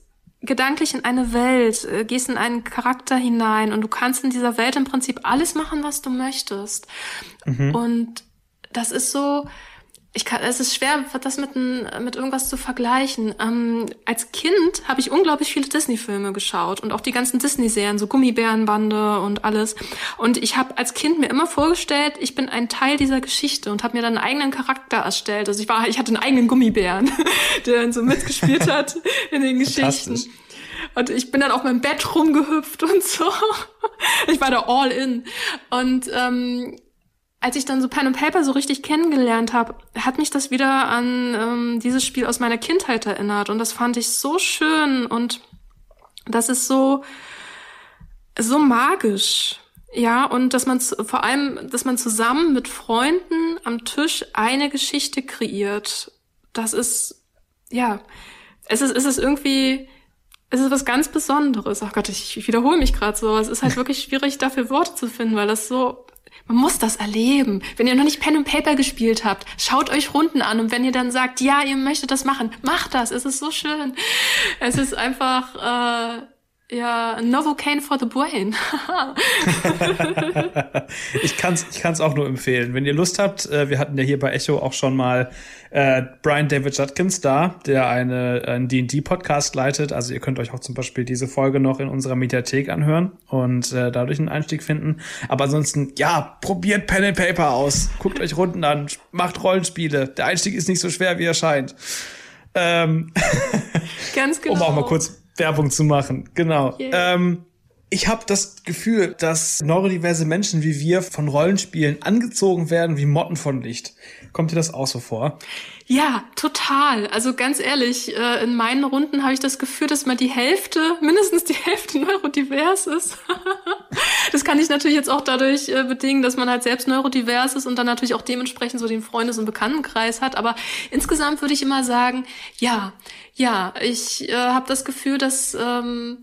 gedanklich in eine Welt, äh, gehst in einen Charakter hinein und du kannst in dieser Welt im Prinzip alles machen, was du möchtest. Mhm. Und das ist so, ich kann, es ist schwer, das mit, ein, mit irgendwas zu vergleichen. Ähm, als Kind habe ich unglaublich viele Disney-Filme geschaut und auch die ganzen Disney-Serien, so Gummibärenbande und alles. Und ich habe als Kind mir immer vorgestellt, ich bin ein Teil dieser Geschichte und habe mir dann einen eigenen Charakter erstellt. Also ich war, ich hatte einen eigenen Gummibären, der dann so mitgespielt hat in den Geschichten. Und ich bin dann auf meinem Bett rumgehüpft und so. Ich war da all in. Und ähm, als ich dann so Pen and Paper so richtig kennengelernt habe, hat mich das wieder an ähm, dieses Spiel aus meiner Kindheit erinnert. Und das fand ich so schön und das ist so so magisch. Ja, und dass man vor allem, dass man zusammen mit Freunden am Tisch eine Geschichte kreiert. Das ist, ja, es ist, es ist irgendwie, es ist was ganz Besonderes. Ach Gott, ich, ich wiederhole mich gerade so. Es ist halt wirklich schwierig, dafür Worte zu finden, weil das so, man muss das erleben. Wenn ihr noch nicht Pen and Paper gespielt habt, schaut euch Runden an. Und wenn ihr dann sagt, ja, ihr möchtet das machen, macht das. Es ist so schön. Es ist einfach, äh, ja, Novocaine for the brain. ich kann's, ich kann's auch nur empfehlen. Wenn ihr Lust habt, äh, wir hatten ja hier bei Echo auch schon mal äh, Brian David Judkins da, der eine einen D und D-Podcast leitet. Also ihr könnt euch auch zum Beispiel diese Folge noch in unserer Mediathek anhören und äh, dadurch einen Einstieg finden. Aber ansonsten, ja, probiert Pen and Paper aus. Guckt euch Runden an, macht Rollenspiele. Der Einstieg ist nicht so schwer, wie er scheint. Ähm, Ganz genau. Um auch mal kurz Werbung zu machen, genau. Yeah. Ähm, ich habe das Gefühl, dass neurodiverse Menschen wie wir von Rollenspielen angezogen werden wie Motten von Licht. Kommt dir das auch so vor? Ja, total. Also ganz ehrlich, äh, in meinen Runden habe ich das Gefühl, dass mal die Hälfte, mindestens die Hälfte neurodivers ist. Das kann ich natürlich jetzt auch dadurch äh, bedingen, dass man halt selbst neurodivers ist und dann natürlich auch dementsprechend so den Freundes- und Bekanntenkreis hat. Aber insgesamt würde ich immer sagen, ja, ja, ich äh, habe das Gefühl, dass ähm,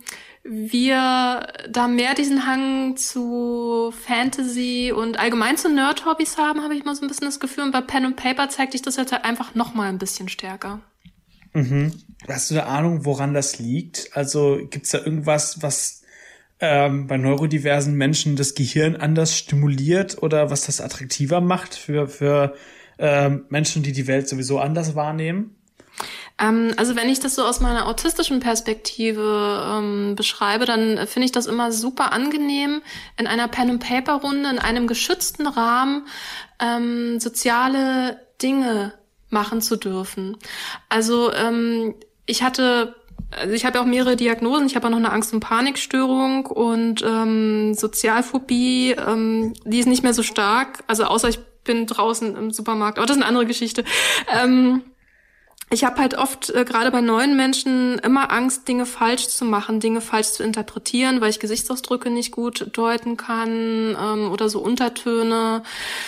wir da mehr diesen Hang zu Fantasy und allgemein zu Nerd-Hobbys haben, habe ich mal so ein bisschen das Gefühl. Und bei Pen and Paper zeigt sich das jetzt halt einfach noch mal ein bisschen stärker. Mhm. Hast du eine Ahnung, woran das liegt? Also gibt's da irgendwas, was ähm, bei neurodiversen Menschen das Gehirn anders stimuliert oder was das attraktiver macht für, für ähm, Menschen, die die Welt sowieso anders wahrnehmen? Ähm, also wenn ich das so aus meiner autistischen Perspektive ähm, beschreibe, dann finde ich das immer super angenehm, in einer Pen-and-Paper-Runde, in einem geschützten Rahmen ähm, soziale Dinge machen zu dürfen. Also ähm, ich hatte Also ich habe ja auch mehrere Diagnosen. Ich habe auch noch eine Angst- und Panikstörung und ähm, Sozialphobie, ähm, die ist nicht mehr so stark. Also außer ich bin draußen im Supermarkt. Aber das ist eine andere Geschichte. Ähm, ich habe halt oft, äh, gerade bei neuen Menschen, immer Angst, Dinge falsch zu machen, Dinge falsch zu interpretieren, weil ich Gesichtsausdrücke nicht gut deuten kann ähm, oder so Untertöne.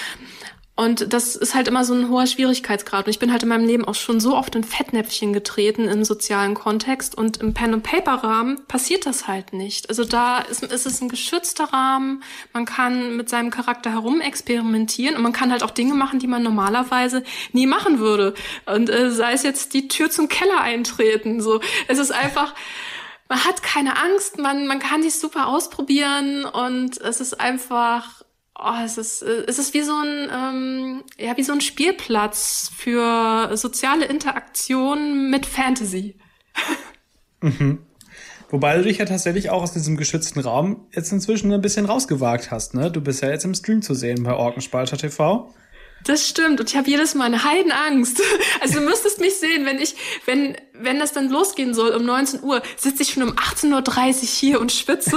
Und das ist halt immer so ein hoher Schwierigkeitsgrad. Und ich bin halt in meinem Leben auch schon so oft in Fettnäpfchen getreten im sozialen Kontext. Und im Pen-and-Paper-Rahmen passiert das halt nicht. Also da ist, ist es ein geschützter Rahmen. Man kann mit seinem Charakter herumexperimentieren. Und man kann halt auch Dinge machen, die man normalerweise nie machen würde. Und äh, sei es jetzt die Tür zum Keller eintreten. So, es ist einfach... Man hat keine Angst. Man, man kann sich super ausprobieren. Und es ist einfach... Oh, es ist, es ist wie so ein, ähm, ja, wie so ein Spielplatz für soziale Interaktion mit Fantasy. Mhm. Wobei du dich ja tatsächlich auch aus diesem geschützten Raum jetzt inzwischen ein bisschen rausgewagt hast, ne? Du bist ja jetzt im Stream zu sehen bei Orkenspalter T V. Das stimmt. Und ich habe jedes Mal eine Heidenangst. Also du müsstest mich sehen, wenn ich, wenn, wenn das dann losgehen soll um neunzehn Uhr, sitze ich schon um achtzehn Uhr dreißig hier und schwitze.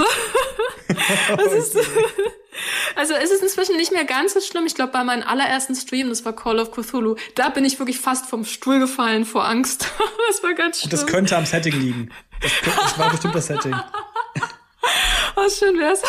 Das ist, also es ist inzwischen nicht mehr ganz so schlimm. Ich glaube, bei meinem allerersten Stream, das war Call of Cthulhu, da bin ich wirklich fast vom Stuhl gefallen vor Angst. Das war ganz schlimm. Das könnte am Setting liegen. Das, das war bestimmt das Setting. Oh, schön wär's.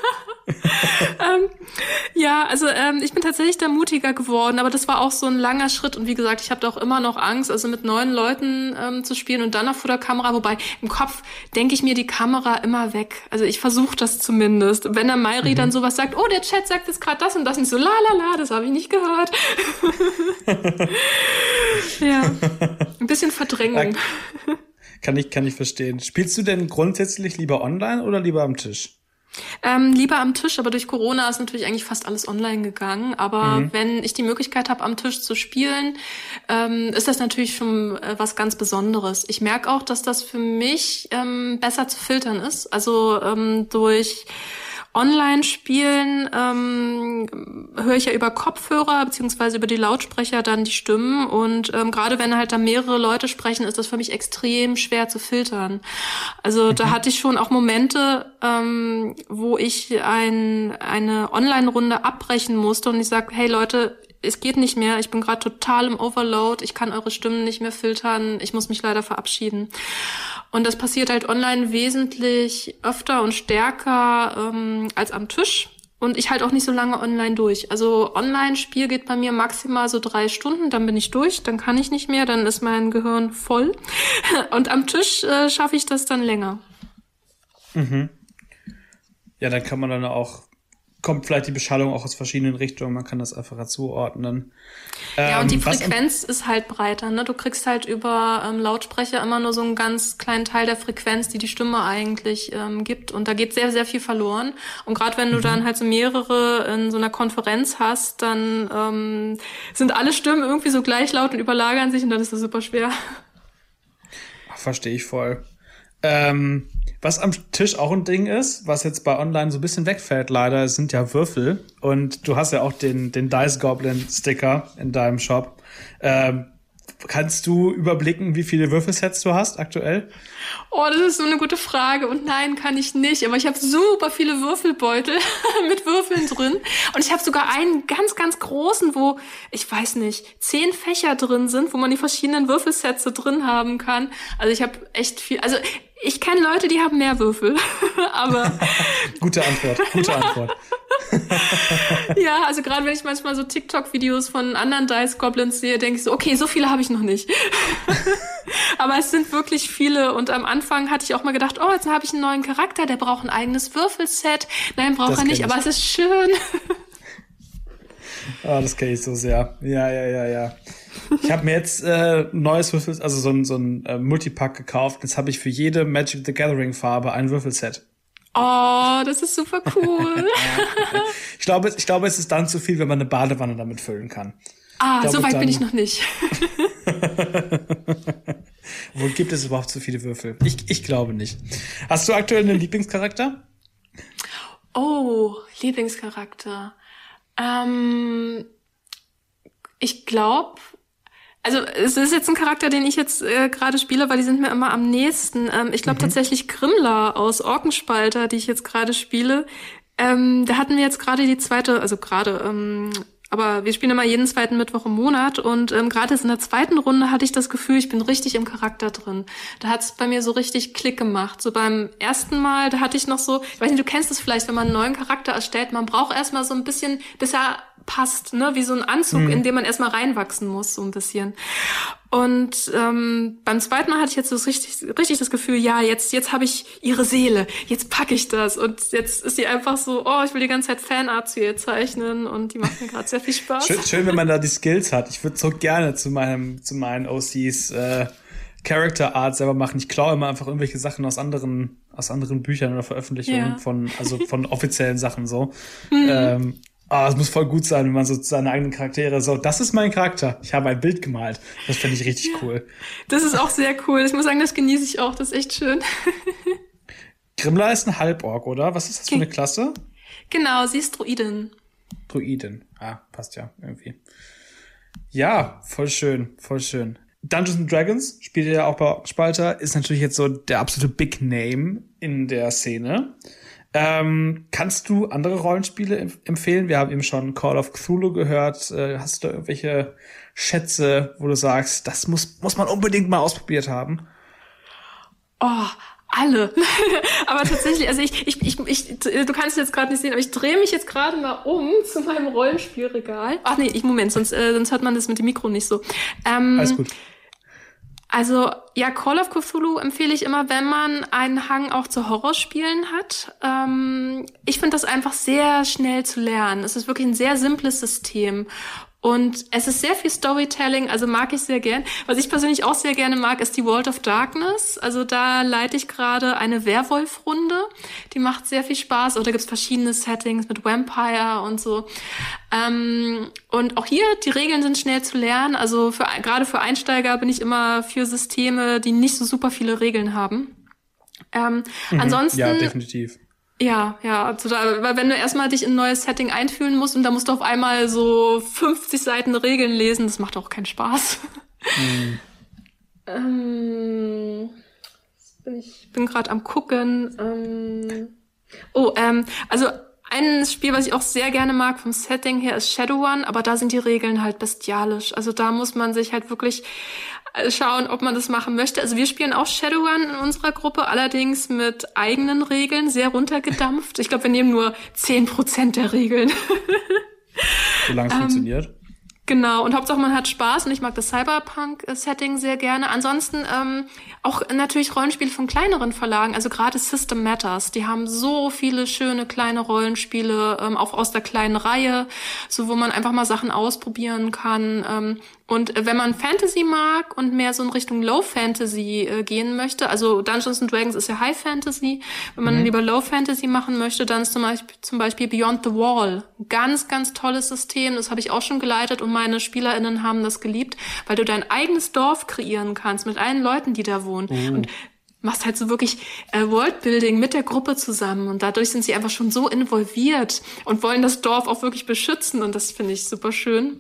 ähm, ja, also ähm, ich bin tatsächlich da mutiger geworden, aber das war auch so ein langer Schritt und wie gesagt, ich habe da auch immer noch Angst, also mit neuen Leuten ähm, zu spielen und dann noch vor der Kamera, wobei im Kopf denke ich mir die Kamera immer weg. Also ich versuche das zumindest. Wenn der Mayri mhm. dann sowas sagt, oh, der Chat sagt jetzt gerade das und das, und ich so, la la la, das habe ich nicht gehört. Ja, ein bisschen Verdrängung. Kann ich, kann ich verstehen. Spielst du denn grundsätzlich lieber online oder lieber am Tisch? Ähm, lieber am Tisch, aber durch Corona ist natürlich eigentlich fast alles online gegangen. Aber mhm. wenn ich die Möglichkeit habe, am Tisch zu spielen, ähm, ist das natürlich schon äh, was ganz Besonderes. Ich merke auch, dass das für mich ähm, besser zu filtern ist. Also ähm, durch Online-Spielen ähm, höre ich ja über Kopfhörer beziehungsweise über die Lautsprecher dann die Stimmen und ähm, gerade wenn halt da mehrere Leute sprechen, ist das für mich extrem schwer zu filtern. Also mhm. da hatte ich schon auch Momente, ähm, wo ich ein, eine Online-Runde abbrechen musste und ich sage, hey Leute, es geht nicht mehr, ich bin gerade total im Overload, ich kann eure Stimmen nicht mehr filtern, ich muss mich leider verabschieden. Und das passiert halt online wesentlich öfter und stärker ähm, als am Tisch. Und ich halte auch nicht so lange online durch. Also Online-Spiel geht bei mir maximal so drei Stunden, dann bin ich durch, dann kann ich nicht mehr, dann ist mein Gehirn voll. Und am Tisch äh, schaffe ich das dann länger. Mhm. Ja, dann kann man dann auch kommt vielleicht die Beschallung auch aus verschiedenen Richtungen, man kann das einfach zuordnen. Ja, ähm, und die Frequenz ist halt breiter, ne? Du kriegst halt über ähm, Lautsprecher immer nur so einen ganz kleinen Teil der Frequenz, die die Stimme eigentlich ähm, gibt. Und da geht sehr, sehr viel verloren. Und gerade wenn du mhm. dann halt so mehrere in so einer Konferenz hast, dann ähm, sind alle Stimmen irgendwie so gleich laut und überlagern sich und dann ist das super schwer. Ach, verstehe ich voll. Ähm, was am Tisch auch ein Ding ist, was jetzt bei Online so ein bisschen wegfällt leider, sind ja Würfel. Und du hast ja auch den, den Dice Goblin Sticker in deinem Shop. Ähm, kannst du überblicken, wie viele Würfelsets du hast aktuell? Oh, das ist so eine gute Frage. Und nein, kann ich nicht. Aber ich habe super viele Würfelbeutel mit Würfeln drin. Und ich habe sogar einen ganz, ganz großen, wo, ich weiß nicht, zehn Fächer drin sind, wo man die verschiedenen Würfelsets so drin haben kann. Also ich habe echt viel, also ich kenne Leute, die haben mehr Würfel, aber... Gute Antwort, gute Antwort. Ja, also gerade wenn ich manchmal so TikTok-Videos von anderen Dice Goblins sehe, denke ich so, okay, so viele habe ich noch nicht. Aber es sind wirklich viele und am Anfang hatte ich auch mal gedacht, oh, jetzt habe ich einen neuen Charakter, der braucht ein eigenes Würfelset. Nein, braucht das er nicht, ich. aber es ist schön. Ah, das kenne ich so sehr. Ja, ja, ja, ja. Ich habe mir jetzt äh, neues Würfel, also so ein so ein äh, Multipack gekauft. Jetzt habe ich für jede Magic the Gathering Farbe ein Würfelset. Oh, das ist super cool. ich glaube, ich glaube, es ist dann zu viel, wenn man eine Badewanne damit füllen kann. Ah, glaube, so weit dann... bin ich noch nicht. Wo gibt es überhaupt so viele Würfel? Ich, ich glaube nicht. Hast du aktuell einen Lieblingscharakter? Oh, Lieblingscharakter. Ähm, ich glaube, also es ist jetzt ein Charakter, den ich jetzt äh, gerade spiele, weil die sind mir immer am nächsten. Ähm, ich glaube mhm. tatsächlich Grimla aus Orkenspalter, die ich jetzt gerade spiele. Ähm, da hatten wir jetzt gerade die zweite, also gerade, ähm, aber wir spielen immer jeden zweiten Mittwoch im Monat und ähm, gerade jetzt in der zweiten Runde hatte ich das Gefühl, ich bin richtig im Charakter drin. Da hat es bei mir so richtig Klick gemacht. So beim ersten Mal, da hatte ich noch so, ich weiß nicht, du kennst es vielleicht, wenn man einen neuen Charakter erstellt, man braucht erstmal so ein bisschen, bis er passt, ne, wie so ein Anzug, mhm. in den man erstmal reinwachsen muss, so ein bisschen. Und ähm, beim zweiten Mal hatte ich jetzt so richtig, richtig das Gefühl, ja, jetzt, jetzt habe ich ihre Seele, jetzt packe ich das. Und jetzt ist sie einfach so, oh, ich will die ganze Zeit Fanart zu ihr zeichnen und die macht mir gerade sehr viel Spaß. Schön, schön, wenn man da die Skills hat. Ich würde so gerne zu meinem, zu meinen O Cs äh, Character Art selber machen. Ich klaue immer einfach irgendwelche Sachen aus anderen, aus anderen Büchern oder Veröffentlichungen ja. von, also von offiziellen Sachen so. Mhm. Ähm, Ah, oh, es muss voll gut sein, wenn man so seine eigenen Charaktere so, das ist mein Charakter. Ich habe ein Bild gemalt. Das finde ich richtig ja, cool. Das ist auch sehr cool. Ich muss sagen, das genieße ich auch. Das ist echt schön. Grimla ist ein Halborg, oder? Was ist das für eine Klasse? Genau, sie ist Druidin. Druidin. Ah, passt ja irgendwie. Ja, voll schön, voll schön. Dungeons and Dragons spielt ja auch bei Spalter, ist natürlich jetzt so der absolute Big Name in der Szene. Ähm, kannst du andere Rollenspiele empf- empfehlen? Wir haben eben schon Call of Cthulhu gehört. Äh, hast du da irgendwelche Schätze, wo du sagst, das muss muss man unbedingt mal ausprobiert haben? Oh, alle. Aber tatsächlich, also ich, ich, ich, ich, du kannst es jetzt gerade nicht sehen, aber ich drehe mich jetzt gerade mal um zu meinem Rollenspielregal. Ach nee, ich, Moment, sonst, äh, sonst hört man das mit dem Mikro nicht so. Ähm, Alles gut. Also ja, Call of Cthulhu empfehle ich immer, wenn man einen Hang auch zu Horrorspielen hat. Ähm, ich finde das einfach sehr schnell zu lernen. Es ist wirklich ein sehr simples System. Und es ist sehr viel Storytelling, also mag ich sehr gern. Was ich persönlich auch sehr gerne mag, ist die World of Darkness. Also da leite ich gerade eine Werwolf-Runde. Die macht sehr viel Spaß. Oder gibt's verschiedene Settings mit Vampire und so. Ähm, und auch hier, die Regeln sind schnell zu lernen. Also für, gerade für Einsteiger bin ich immer für Systeme, die nicht so super viele Regeln haben. Ähm, mhm, ansonsten. Ja, definitiv. Ja, ja, also da, weil wenn du erstmal dich in ein neues Setting einfühlen musst und da musst du auf einmal so fünfzig Seiten Regeln lesen, das macht auch keinen Spaß. Mhm. ähm, bin ich bin gerade am gucken. Ähm, oh, ähm, also ein Spiel, was ich auch sehr gerne mag vom Setting her, ist Shadowrun, aber da sind die Regeln halt bestialisch. Also da muss man sich halt wirklich schauen, ob man das machen möchte. Also wir spielen auch Shadowrun in unserer Gruppe, allerdings mit eigenen Regeln, sehr runtergedampft. Ich glaube, wir nehmen nur zehn Prozent der Regeln. Solange es ähm, funktioniert. Genau, und Hauptsache man hat Spaß und ich mag das Cyberpunk-Setting sehr gerne. Ansonsten ähm, auch natürlich Rollenspiele von kleineren Verlagen, also gerade System Matters, die haben so viele schöne kleine Rollenspiele, ähm, auch aus der kleinen Reihe, so wo man einfach mal Sachen ausprobieren kann. Ähm, und wenn man Fantasy mag und mehr so in Richtung Low Fantasy äh, gehen möchte, also Dungeons and Dragons ist ja High Fantasy, wenn man mhm. lieber Low Fantasy machen möchte, dann ist zum Beispiel, zum Beispiel Beyond the Wall. Ganz, ganz tolles System, das habe ich auch schon geleitet und meine SpielerInnen haben das geliebt, weil du dein eigenes Dorf kreieren kannst mit allen Leuten, die da wohnen. Mhm. Und machst halt so wirklich äh, Worldbuilding mit der Gruppe zusammen und dadurch sind sie einfach schon so involviert und wollen das Dorf auch wirklich beschützen und das finde ich super schön.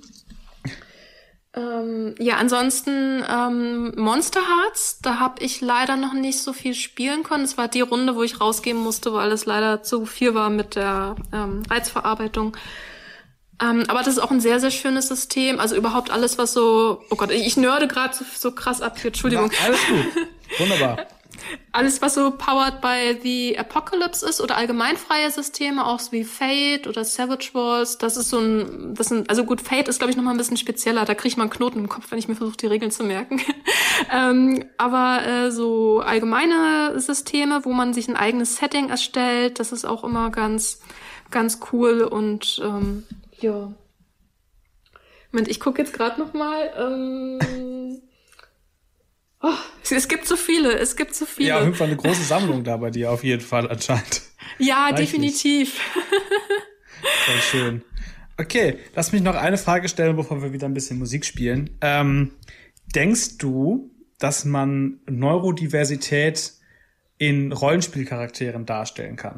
Ähm, ja, ansonsten ähm, Monster Hearts, da habe ich leider noch nicht so viel spielen können. Es war die Runde, wo ich rausgehen musste, weil es leider zu viel war mit der ähm, Reizverarbeitung. Ähm, aber das ist auch ein sehr, sehr schönes System. Also überhaupt alles, was so... Oh Gott, ich nörde gerade so, so krass ab hier, Entschuldigung. Na, alles gut, wunderbar. Alles, was so powered by the Apocalypse ist oder allgemeinfreie Systeme, auch so wie Fate oder Savage Wars, das ist so ein, das sind, also gut, Fate ist, glaube ich, noch mal ein bisschen spezieller, da kriege ich mal einen Knoten im Kopf, wenn ich mir versuche, die Regeln zu merken. ähm, aber äh, so allgemeine Systeme, wo man sich ein eigenes Setting erstellt, das ist auch immer ganz, ganz cool und ähm, ja. Moment, ich gucke jetzt gerade noch mal. Ähm, oh, es, es gibt so viele, es gibt so viele. Ja, auf jeden Fall eine große Sammlung da bei dir, auf jeden Fall anscheinend. Ja, Reichlich. Definitiv. Voll schön. Okay, lass mich noch eine Frage stellen, bevor wir wieder ein bisschen Musik spielen. Ähm, denkst du, dass man Neurodiversität in Rollenspielcharakteren darstellen kann?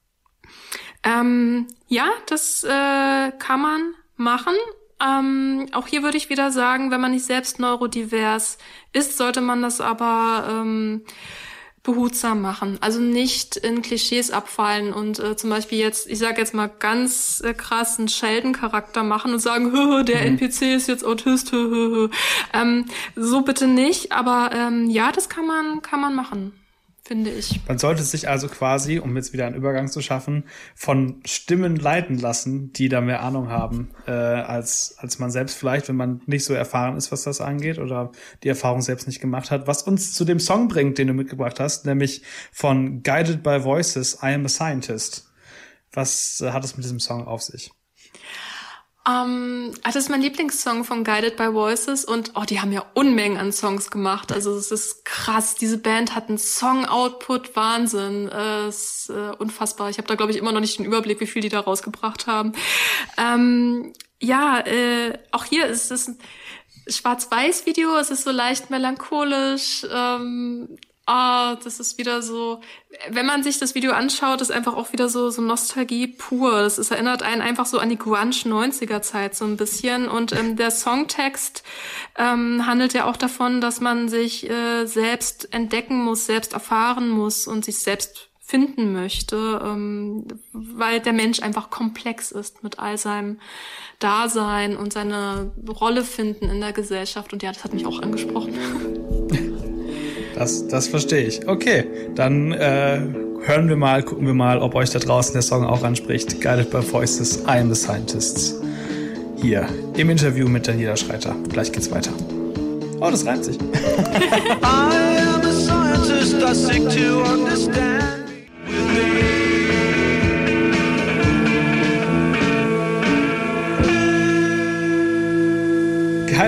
Ähm, ja, das äh, kann man machen. Ähm, auch hier würde ich wieder sagen, wenn man nicht selbst neurodivers ist, sollte man das aber ähm, behutsam machen. Also nicht in Klischees abfallen und äh, zum Beispiel jetzt, ich sage jetzt mal ganz äh, krass einen Sheldon-Charakter machen und sagen, hö, der mhm. N P C ist jetzt Autist, hö, hö, hö. Ähm, so bitte nicht, aber ähm, ja, das kann man, kann man machen. Finde ich. Man sollte sich also quasi, um jetzt wieder einen Übergang zu schaffen, von Stimmen leiten lassen, die da mehr Ahnung haben, äh, als als man selbst vielleicht, wenn man nicht so erfahren ist, was das angeht oder die Erfahrung selbst nicht gemacht hat. Was uns zu dem Song bringt, den du mitgebracht hast, nämlich von Guided by Voices, I Am a Scientist. Was äh, hat es mit diesem Song auf sich? Um, das ist mein Lieblingssong von Guided by Voices und oh, die haben ja Unmengen an Songs gemacht. Also es ist krass. Diese Band hat einen Song-Output, Wahnsinn. Es ist äh, unfassbar. Ich habe da, glaube ich, immer noch nicht den Überblick, wie viel die da rausgebracht haben. Ähm, ja, äh, auch hier ist es ein Schwarz-Weiß-Video. Es ist so leicht melancholisch. Ähm, Ah, das ist wieder so, wenn man sich das Video anschaut, ist einfach auch wieder so so Nostalgie pur. Das ist, erinnert einen einfach so an die Grunge-neunziger-Zeit so ein bisschen. Und ähm, der Songtext ähm, handelt ja auch davon, dass man sich äh, selbst entdecken muss, selbst erfahren muss und sich selbst finden möchte, ähm, weil der Mensch einfach komplex ist mit all seinem Dasein und seine Rolle finden in der Gesellschaft. Und ja, das hat mich auch angesprochen. Das, das verstehe ich. Okay, dann äh, hören wir mal, gucken wir mal, ob euch da draußen der Song auch anspricht. Guided by Voices, I Am the Scientist. Hier im Interview mit Daniela Schreiter. Gleich geht's weiter. Oh, das reimt sich. I am a scientist, I seek to understand with me.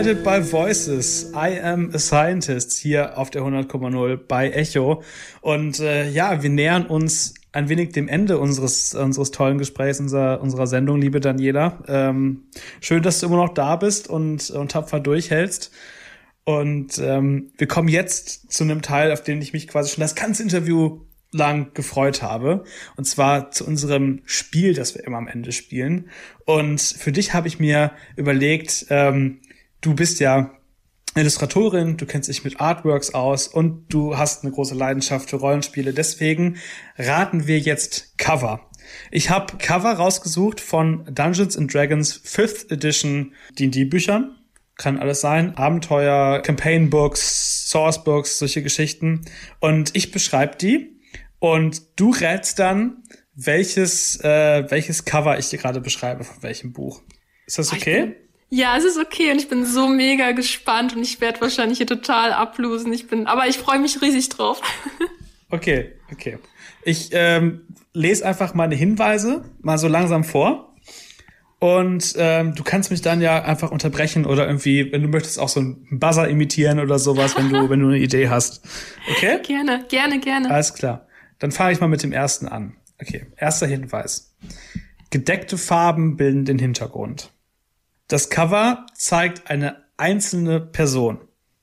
Guided by Voices, I am a Scientist, hier auf der hundert Komma null bei Echo. Und äh, ja, wir nähern uns ein wenig dem Ende unseres unseres tollen Gesprächs, unserer, unserer Sendung, liebe Daniela. Ähm, schön, dass du immer noch da bist und, und tapfer durchhältst. Und ähm, wir kommen jetzt zu einem Teil, auf den ich mich quasi schon das ganze Interview lang gefreut habe. Und zwar zu unserem Spiel, das wir immer am Ende spielen. Und für dich habe ich mir überlegt, ähm, du bist ja Illustratorin, du kennst dich mit Artworks aus und du hast eine große Leidenschaft für Rollenspiele. Deswegen raten wir jetzt Cover. Ich habe Cover rausgesucht von Dungeons and Dragons fifth Edition D and D Büchern. Kann alles sein. Abenteuer, Campaign Books, Source Books, solche Geschichten. Und ich beschreibe die. Und du rätst dann, welches äh, welches Cover ich dir gerade beschreibe, von welchem Buch. Ist das okay? Ja, es ist okay und ich bin so mega gespannt und ich werde wahrscheinlich hier total ablosen. Ich bin, aber ich freue mich riesig drauf. Okay, okay. Ich ähm, lese einfach meine Hinweise mal so langsam vor und ähm, du kannst mich dann ja einfach unterbrechen oder irgendwie, wenn du möchtest, auch so einen Buzzer imitieren oder sowas, wenn du wenn du eine Idee hast. Okay? Gerne, gerne, gerne. Alles klar. Dann fange ich mal mit dem ersten an. Okay, erster Hinweis. Gedeckte Farben bilden den Hintergrund. Das Cover zeigt eine einzelne Person.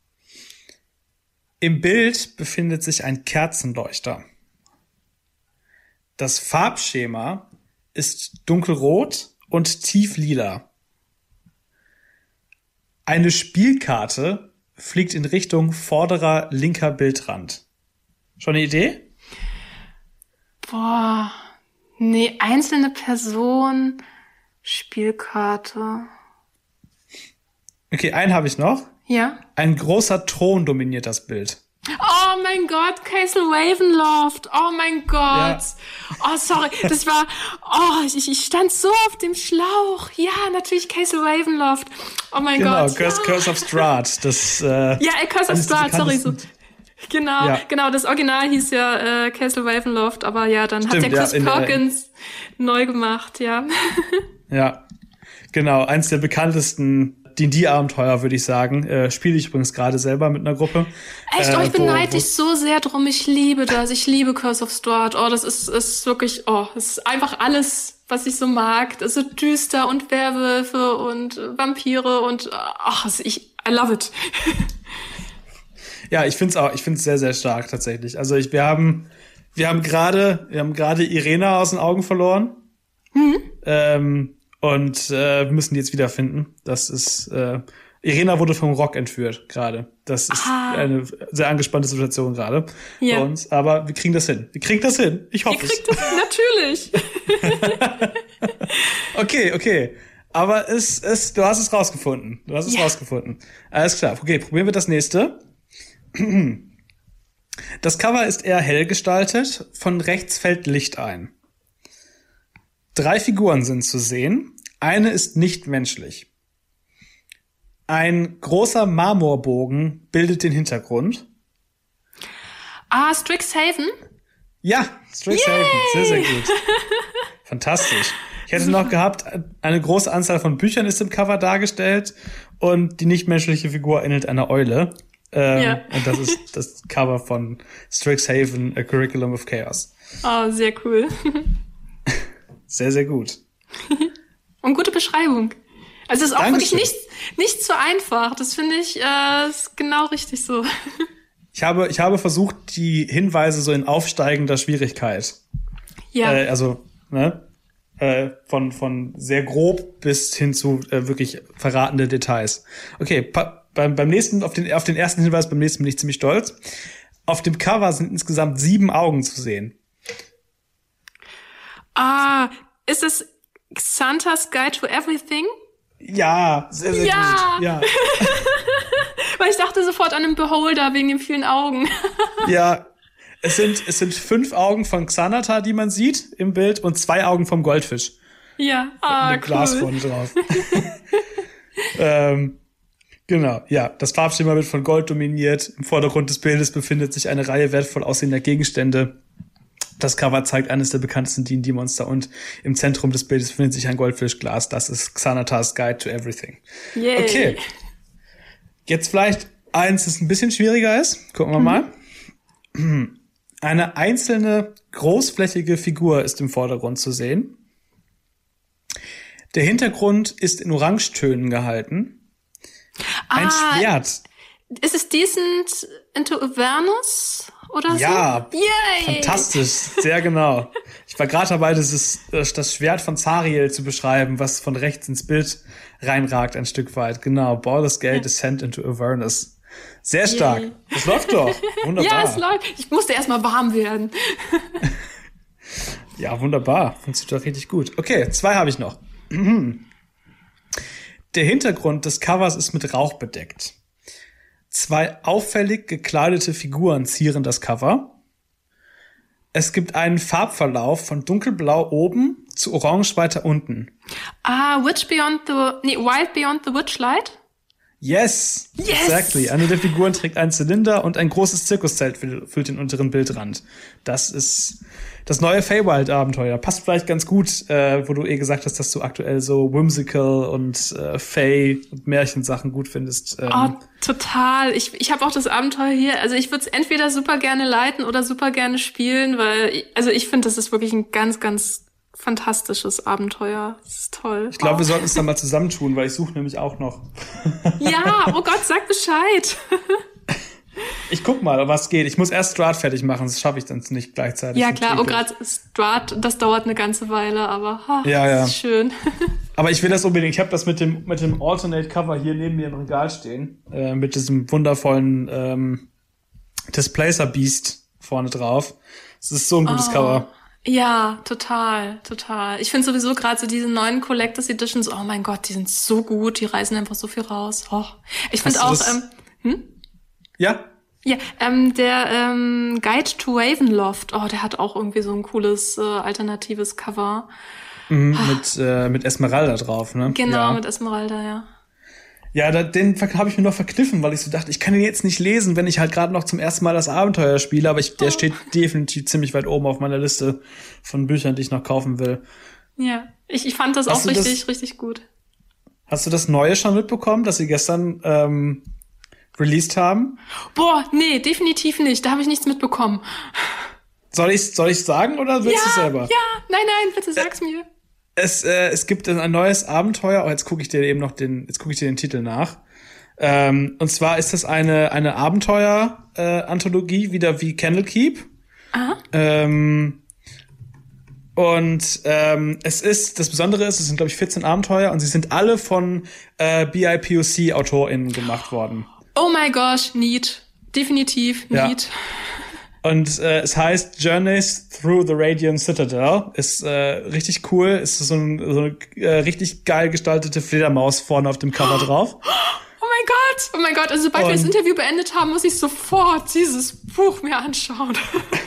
Im Bild befindet sich ein Kerzenleuchter. Das Farbschema ist dunkelrot und tieflila. Eine Spielkarte fliegt in Richtung vorderer linker Bildrand. Schon eine Idee? Boah, nee, einzelne Person, Spielkarte. Okay, einen habe ich noch. Ja? Ein großer Thron dominiert das Bild. Oh mein Gott, Castle Ravenloft. Oh mein Gott. Ja. Oh, sorry, das war, oh, ich, ich stand so auf dem Schlauch. Ja, natürlich Castle Ravenloft. Oh mein genau, Gott. Curse, ja. Curse of Strahd. Das, äh, ja, Curse of Strahd, sorry. So. Genau, ja. genau, das Original hieß ja äh, Castle Ravenloft, aber ja, dann Stimmt, hat der Chris ja, Perkins der, neu gemacht, ja. Ja, genau, eins der bekanntesten D and D-Abenteuer, würde ich sagen. Äh, Spiele ich übrigens gerade selber mit einer Gruppe. Echt? Oh, ich äh, beneide dich so sehr drum. Ich liebe das. Ich liebe Curse of Strahd. Oh, das ist, ist wirklich, oh, das ist einfach alles, was ich so mag. Das ist so düster und Werwölfe und Vampire und, ach, oh, ich, I love it. Ja, ich find's auch, ich find's sehr, sehr stark, tatsächlich. Also ich, wir haben, wir haben gerade, wir haben gerade Irena aus den Augen verloren. Mhm. Ähm, Und äh, wir müssen die jetzt wiederfinden. Das ist äh, Irena wurde vom Rock entführt gerade. Das ist ah. eine sehr angespannte Situation gerade ja. bei uns. Aber wir kriegen das hin. Wir kriegen das hin. Ich hoffe es. Ihr kriegt das natürlich. Okay, okay. Aber es, es, du hast es rausgefunden. Du hast es ja. rausgefunden. Alles klar. Okay, probieren wir das nächste. Das Cover ist eher hell gestaltet. Von rechts fällt Licht ein. Drei Figuren sind zu sehen. Eine ist nicht menschlich. Ein großer Marmorbogen bildet den Hintergrund. Ah, Strixhaven? Ja, Strixhaven. Sehr, sehr gut. Fantastisch. Ich hätte noch gehabt, eine große Anzahl von Büchern ist im Cover dargestellt und die nichtmenschliche Figur ähnelt einer Eule. Ähm, ja. Und das ist das Cover von Strixhaven, A Curriculum of Chaos. Oh, sehr cool. Sehr, sehr gut. Und gute Beschreibung. Also es ist auch Dankeschön. wirklich nicht, nicht so einfach. Das finde ich äh, ist genau richtig so. Ich habe, ich habe versucht, die Hinweise so in aufsteigender Schwierigkeit. Ja. Äh, also, ne? Äh, von, von sehr grob bis hin zu äh, wirklich verratende Details. Okay, pa- beim, beim nächsten, auf den, auf den ersten Hinweis, beim nächsten bin ich ziemlich stolz. Auf dem Cover sind insgesamt sieben Augen zu sehen. Ah, ist es Xanthas Guide to Everything? Ja, sehr, sehr ja. gut. Ja. Weil ich dachte sofort an einen Beholder wegen den vielen Augen. Ja, es sind, es sind fünf Augen von Xanatha, die man sieht im Bild, und zwei Augen vom Goldfisch. Ja, ah, mit cool. Glas vorne drauf. ähm, genau, ja. Das Farbschema wird von Gold dominiert. Im Vordergrund des Bildes befindet sich eine Reihe wertvoll aussehender Gegenstände. Das Cover zeigt eines der bekanntesten D and D-Monster und im Zentrum des Bildes befindet sich ein Goldfischglas. Das ist Xanathas Guide to Everything. Yay. Okay. Jetzt vielleicht eins, das ein bisschen schwieriger ist. Gucken wir mal. Mhm. Eine einzelne großflächige Figur ist im Vordergrund zu sehen. Der Hintergrund ist in Orangetönen gehalten. Ein ah, Schwert. Ist es Decent into Avernus oder so? Ja, Yay! Fantastisch, sehr genau. Ich war gerade dabei, das, ist, das Schwert von Zariel zu beschreiben, was von rechts ins Bild reinragt ein Stück weit. Genau, Baldur's Gate, ja. Descent into Avernus. Sehr stark. Yay. Das läuft doch. Wunderbar. Ja, es läuft. Ich musste erstmal warm werden. Ja, wunderbar. Funktioniert doch richtig gut. Okay, zwei habe ich noch. Der Hintergrund des Covers ist mit Rauch bedeckt. Zwei auffällig gekleidete Figuren zieren das Cover. Es gibt einen Farbverlauf von dunkelblau oben zu orange weiter unten. Ah, Witch Beyond the... Nee, Wild Beyond the Witchlight? Yes! Yes! Exactly. Eine der Figuren trägt einen Zylinder und ein großes Zirkuszelt füllt den unteren Bildrand. Das ist das neue Feywild-Abenteuer. Passt vielleicht ganz gut, äh, wo du eh gesagt hast, dass du aktuell so Whimsical und äh, Fey und Märchensachen gut findest. Ähm. Oh, total. Ich, ich habe auch das Abenteuer hier. Also ich würde es entweder super gerne leiten oder super gerne spielen, weil ich, also ich finde, das ist wirklich ein ganz, ganz fantastisches Abenteuer. Das ist toll. Ich glaube, oh. wir sollten es dann mal zusammentun, weil ich suche nämlich auch noch. Ja, oh Gott, sag Bescheid. Ich guck mal, was geht. Ich muss erst Strahd fertig machen, das schaffe ich dann nicht gleichzeitig. Ja, klar. Oh, gerade Strahd, das dauert eine ganze Weile, aber oh, ja, ja. Das ist schön. Aber ich will das unbedingt. Ich habe das mit dem mit dem Alternate Cover hier neben mir im Regal stehen, äh, mit diesem wundervollen ähm, Displacer Beast vorne drauf. Es ist so ein gutes oh. Cover. Ja, total, total. Ich finde sowieso gerade so diese neuen Collectors Editions, oh mein Gott, die sind so gut, die reißen einfach so viel raus. Oh. Ich finde auch, ähm, hm? Ja? Ja, ähm, der ähm, Guide to Ravenloft, oh, der hat auch irgendwie so ein cooles äh, alternatives Cover. Mhm, ah. Mit äh, mit Esmeralda drauf, ne? Genau, ja. mit Esmeralda, ja. Ja, da, den habe ich mir noch verkniffen, weil ich so dachte, ich kann den jetzt nicht lesen, wenn ich halt gerade noch zum ersten Mal das Abenteuer spiele, aber ich, der oh. steht definitiv ziemlich weit oben auf meiner Liste von Büchern, die ich noch kaufen will. Ja, ich, ich fand das hast auch richtig, das, richtig gut. Hast du das Neue schon mitbekommen, das sie gestern ähm, released haben? Boah, nee, definitiv nicht, da habe ich nichts mitbekommen. Soll ich soll ich sagen oder willst ja, du selber? Ja, nein, nein, bitte sag's äh, mir. Es, äh, es gibt ein neues Abenteuer. Oh, jetzt gucke ich dir eben noch den, jetzt gucke ich dir den Titel nach. Ähm, und zwar ist das eine eine Abenteuer-Anthologie, äh, wieder wie Candlekeep. Aha. Ähm, und ähm, es ist, das Besondere ist, es sind glaube ich vierzehn Abenteuer und sie sind alle von äh, B I P O C-AutorInnen gemacht worden. Oh my gosh, neat. Definitiv neat. Ja. Und äh, es heißt Journeys Through the Radiant Citadel. Ist äh, richtig cool. Ist so, ein, so eine äh, richtig geil gestaltete Fledermaus vorne auf dem Cover drauf. Oh mein Gott, oh mein Gott. Also sobald Und wir das Interview beendet haben, muss ich sofort dieses Buch mir anschauen.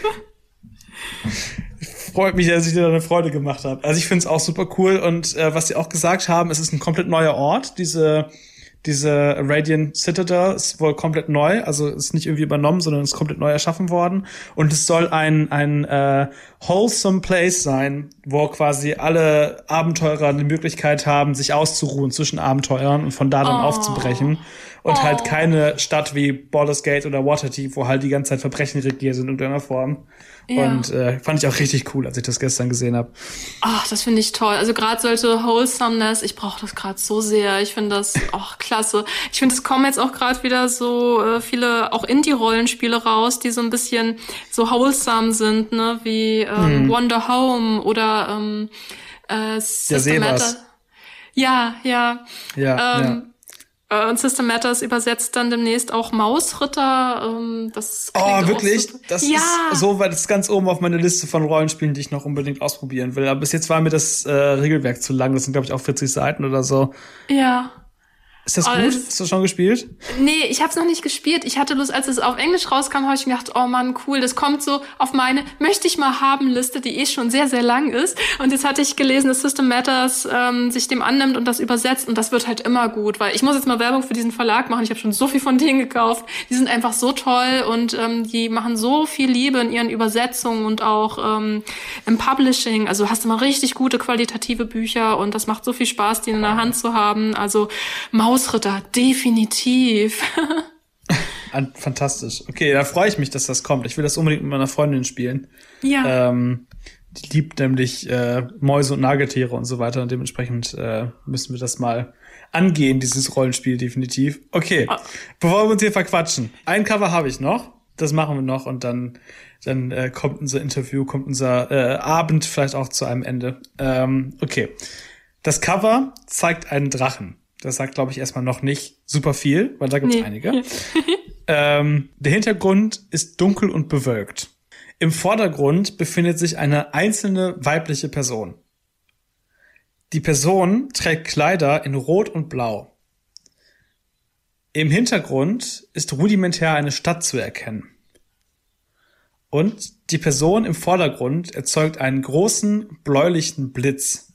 Freut mich, dass ich dir da eine Freude gemacht habe. Also ich finde es auch super cool. Und äh, was sie auch gesagt haben, es ist ein komplett neuer Ort. Diese Diese Radiant Citadel ist wohl komplett neu, also ist nicht irgendwie übernommen, sondern ist komplett neu erschaffen worden. Und es soll ein ein äh, wholesome place sein, wo quasi alle Abenteurer die Möglichkeit haben, sich auszuruhen zwischen Abenteuern und von da dann oh. aufzubrechen. Und oh. halt keine Stadt wie Baldur's Gate oder Waterdeep, wo halt die ganze Zeit Verbrechen regiert sind in irgendeiner Form. Ja. Und äh, fand ich auch richtig cool, als ich das gestern gesehen habe. Ach, das finde ich toll. Also gerade solche Wholesomeness, ich brauche das gerade so sehr. Ich finde das auch klasse. Ich finde, es kommen jetzt auch gerade wieder so äh, viele auch Indie-Rollenspiele raus, die so ein bisschen so wholesome sind, ne, wie ähm, hm. Wander Home oder ähm, äh, System Matter. Ja, ja. Ja, ähm, ja. Und System Matters übersetzt dann demnächst auch Mausritter. Ähm, das oh, wirklich? Auch das ja. ist so, weil das ist ganz oben auf meiner Liste von Rollenspielen, die ich noch unbedingt ausprobieren will. Aber bis jetzt war mir das äh, Regelwerk zu lang. Das sind, glaube ich, auch vierzig Seiten oder so. Ja. Ist das gut? Oh, Hast du schon gespielt? Nee, ich hab's noch nicht gespielt. Ich hatte bloß, als es auf Englisch rauskam, habe ich mir gedacht, oh Mann, cool, das kommt so auf meine möchte ich mal haben Liste, die eh schon sehr, sehr lang ist. Und jetzt hatte ich gelesen, dass System Matters ähm, sich dem annimmt und das übersetzt. Und das wird halt immer gut, weil ich muss jetzt mal Werbung für diesen Verlag machen. Ich habe schon so viel von denen gekauft. Die sind einfach so toll und ähm, die machen so viel Liebe in ihren Übersetzungen und auch ähm, im Publishing. Also hast du mal richtig gute, qualitative Bücher und das macht so viel Spaß, die in der Hand zu haben. Also Maus Mausritter, definitiv. Fantastisch. Okay, da freue ich mich, dass das kommt. Ich will das unbedingt mit meiner Freundin spielen. Ja. Ähm, die liebt nämlich äh, Mäuse und Nagetiere und so weiter. Und dementsprechend äh, müssen wir das mal angehen, dieses Rollenspiel definitiv. Okay, oh. Bevor wir uns hier verquatschen. Ein Cover habe ich noch. Das machen wir noch und dann dann äh, kommt unser Interview, kommt unser äh, Abend vielleicht auch zu einem Ende. Ähm, okay. Das Cover zeigt einen Drachen. Das sagt, glaube ich, erstmal noch nicht super viel, weil da gibt's nee. einige. ähm, der Hintergrund ist dunkel und bewölkt. Im Vordergrund befindet sich eine einzelne weibliche Person. Die Person trägt Kleider in Rot und Blau. Im Hintergrund ist rudimentär eine Stadt zu erkennen. Und die Person im Vordergrund erzeugt einen großen, bläulichen Blitz.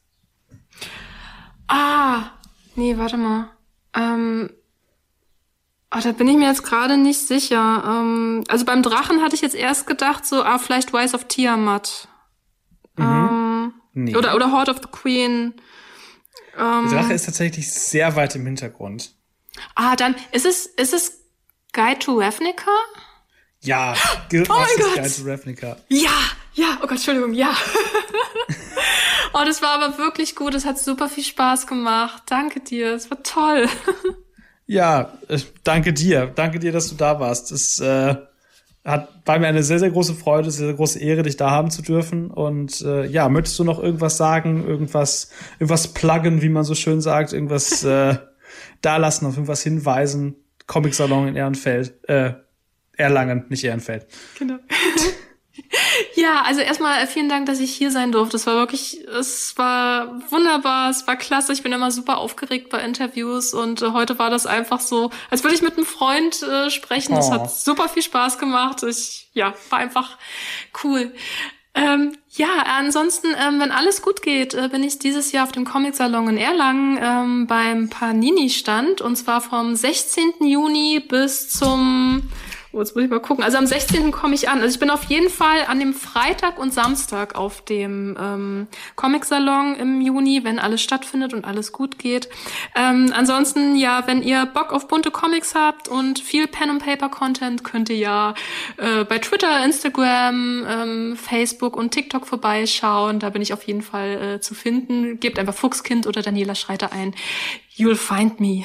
Ah, nee, warte mal. Ähm, oh, da bin ich mir jetzt gerade nicht sicher. Ähm, also beim Drachen hatte ich jetzt erst gedacht, so, ah, vielleicht Rise of Tiamat. Mhm. Ähm, nee. Oder, oder Horde of the Queen. Ähm, Der Drache ist tatsächlich sehr weit im Hintergrund. Ah, dann, ist es, ist es Guide to Ravnica? Ja, oh mein Gott. Guide to Ravnica. Ja, ja, oh Gott, Entschuldigung, ja. Oh, das war aber wirklich gut, es hat super viel Spaß gemacht. Danke dir, es war toll. Ja, äh, danke dir. Danke dir, dass du da warst. Es äh, hat war mir eine sehr, sehr große Freude, sehr, sehr große Ehre, dich da haben zu dürfen. Und äh, ja, möchtest du noch irgendwas sagen, irgendwas, irgendwas pluggen, wie man so schön sagt, irgendwas äh, da lassen, auf irgendwas hinweisen? Comic-Salon in Ehrenfeld, äh, Erlangen, nicht Ehrenfeld. Genau. Ja, also erstmal vielen Dank, dass ich hier sein durfte. Es war wirklich, es war wunderbar, es war klasse. Ich bin immer super aufgeregt bei Interviews und äh, heute war das einfach so, als würde ich mit einem Freund äh, sprechen. Es oh. hat super viel Spaß gemacht. Ich, ja, war einfach cool. Ähm, ja, ansonsten, ähm, wenn alles gut geht, äh, bin ich dieses Jahr auf dem Comic-Salon in Erlangen ähm, beim Panini-Stand und zwar vom sechzehnten Juni bis zum Oh, jetzt muss ich mal gucken. Also am sechzehnten komme ich an. Also ich bin auf jeden Fall an dem Freitag und Samstag auf dem ähm, Comic-Salon im Juni, wenn alles stattfindet und alles gut geht. Ähm, ansonsten, ja, wenn ihr Bock auf bunte Comics habt und viel Pen-and-Paper-Content, könnt ihr ja äh, bei Twitter, Instagram, ähm, Facebook und TikTok vorbeischauen. Da bin ich auf jeden Fall äh, zu finden. Gebt einfach Fuchskind oder Daniela Schreiter ein. You'll find me.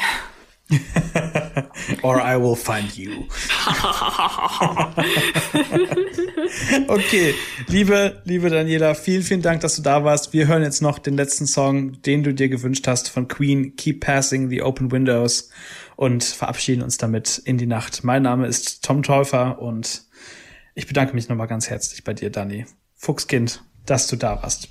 Or I will find you. Okay, liebe, liebe Daniela, vielen, vielen Dank, dass du da warst. Wir hören jetzt noch den letzten Song, den du dir gewünscht hast von Queen, Keep Passing the Open Windows, und verabschieden uns damit in die Nacht. Mein Name ist Tom Täufer und ich bedanke mich nochmal ganz herzlich bei dir, Dani. Fuchskind, dass du da warst.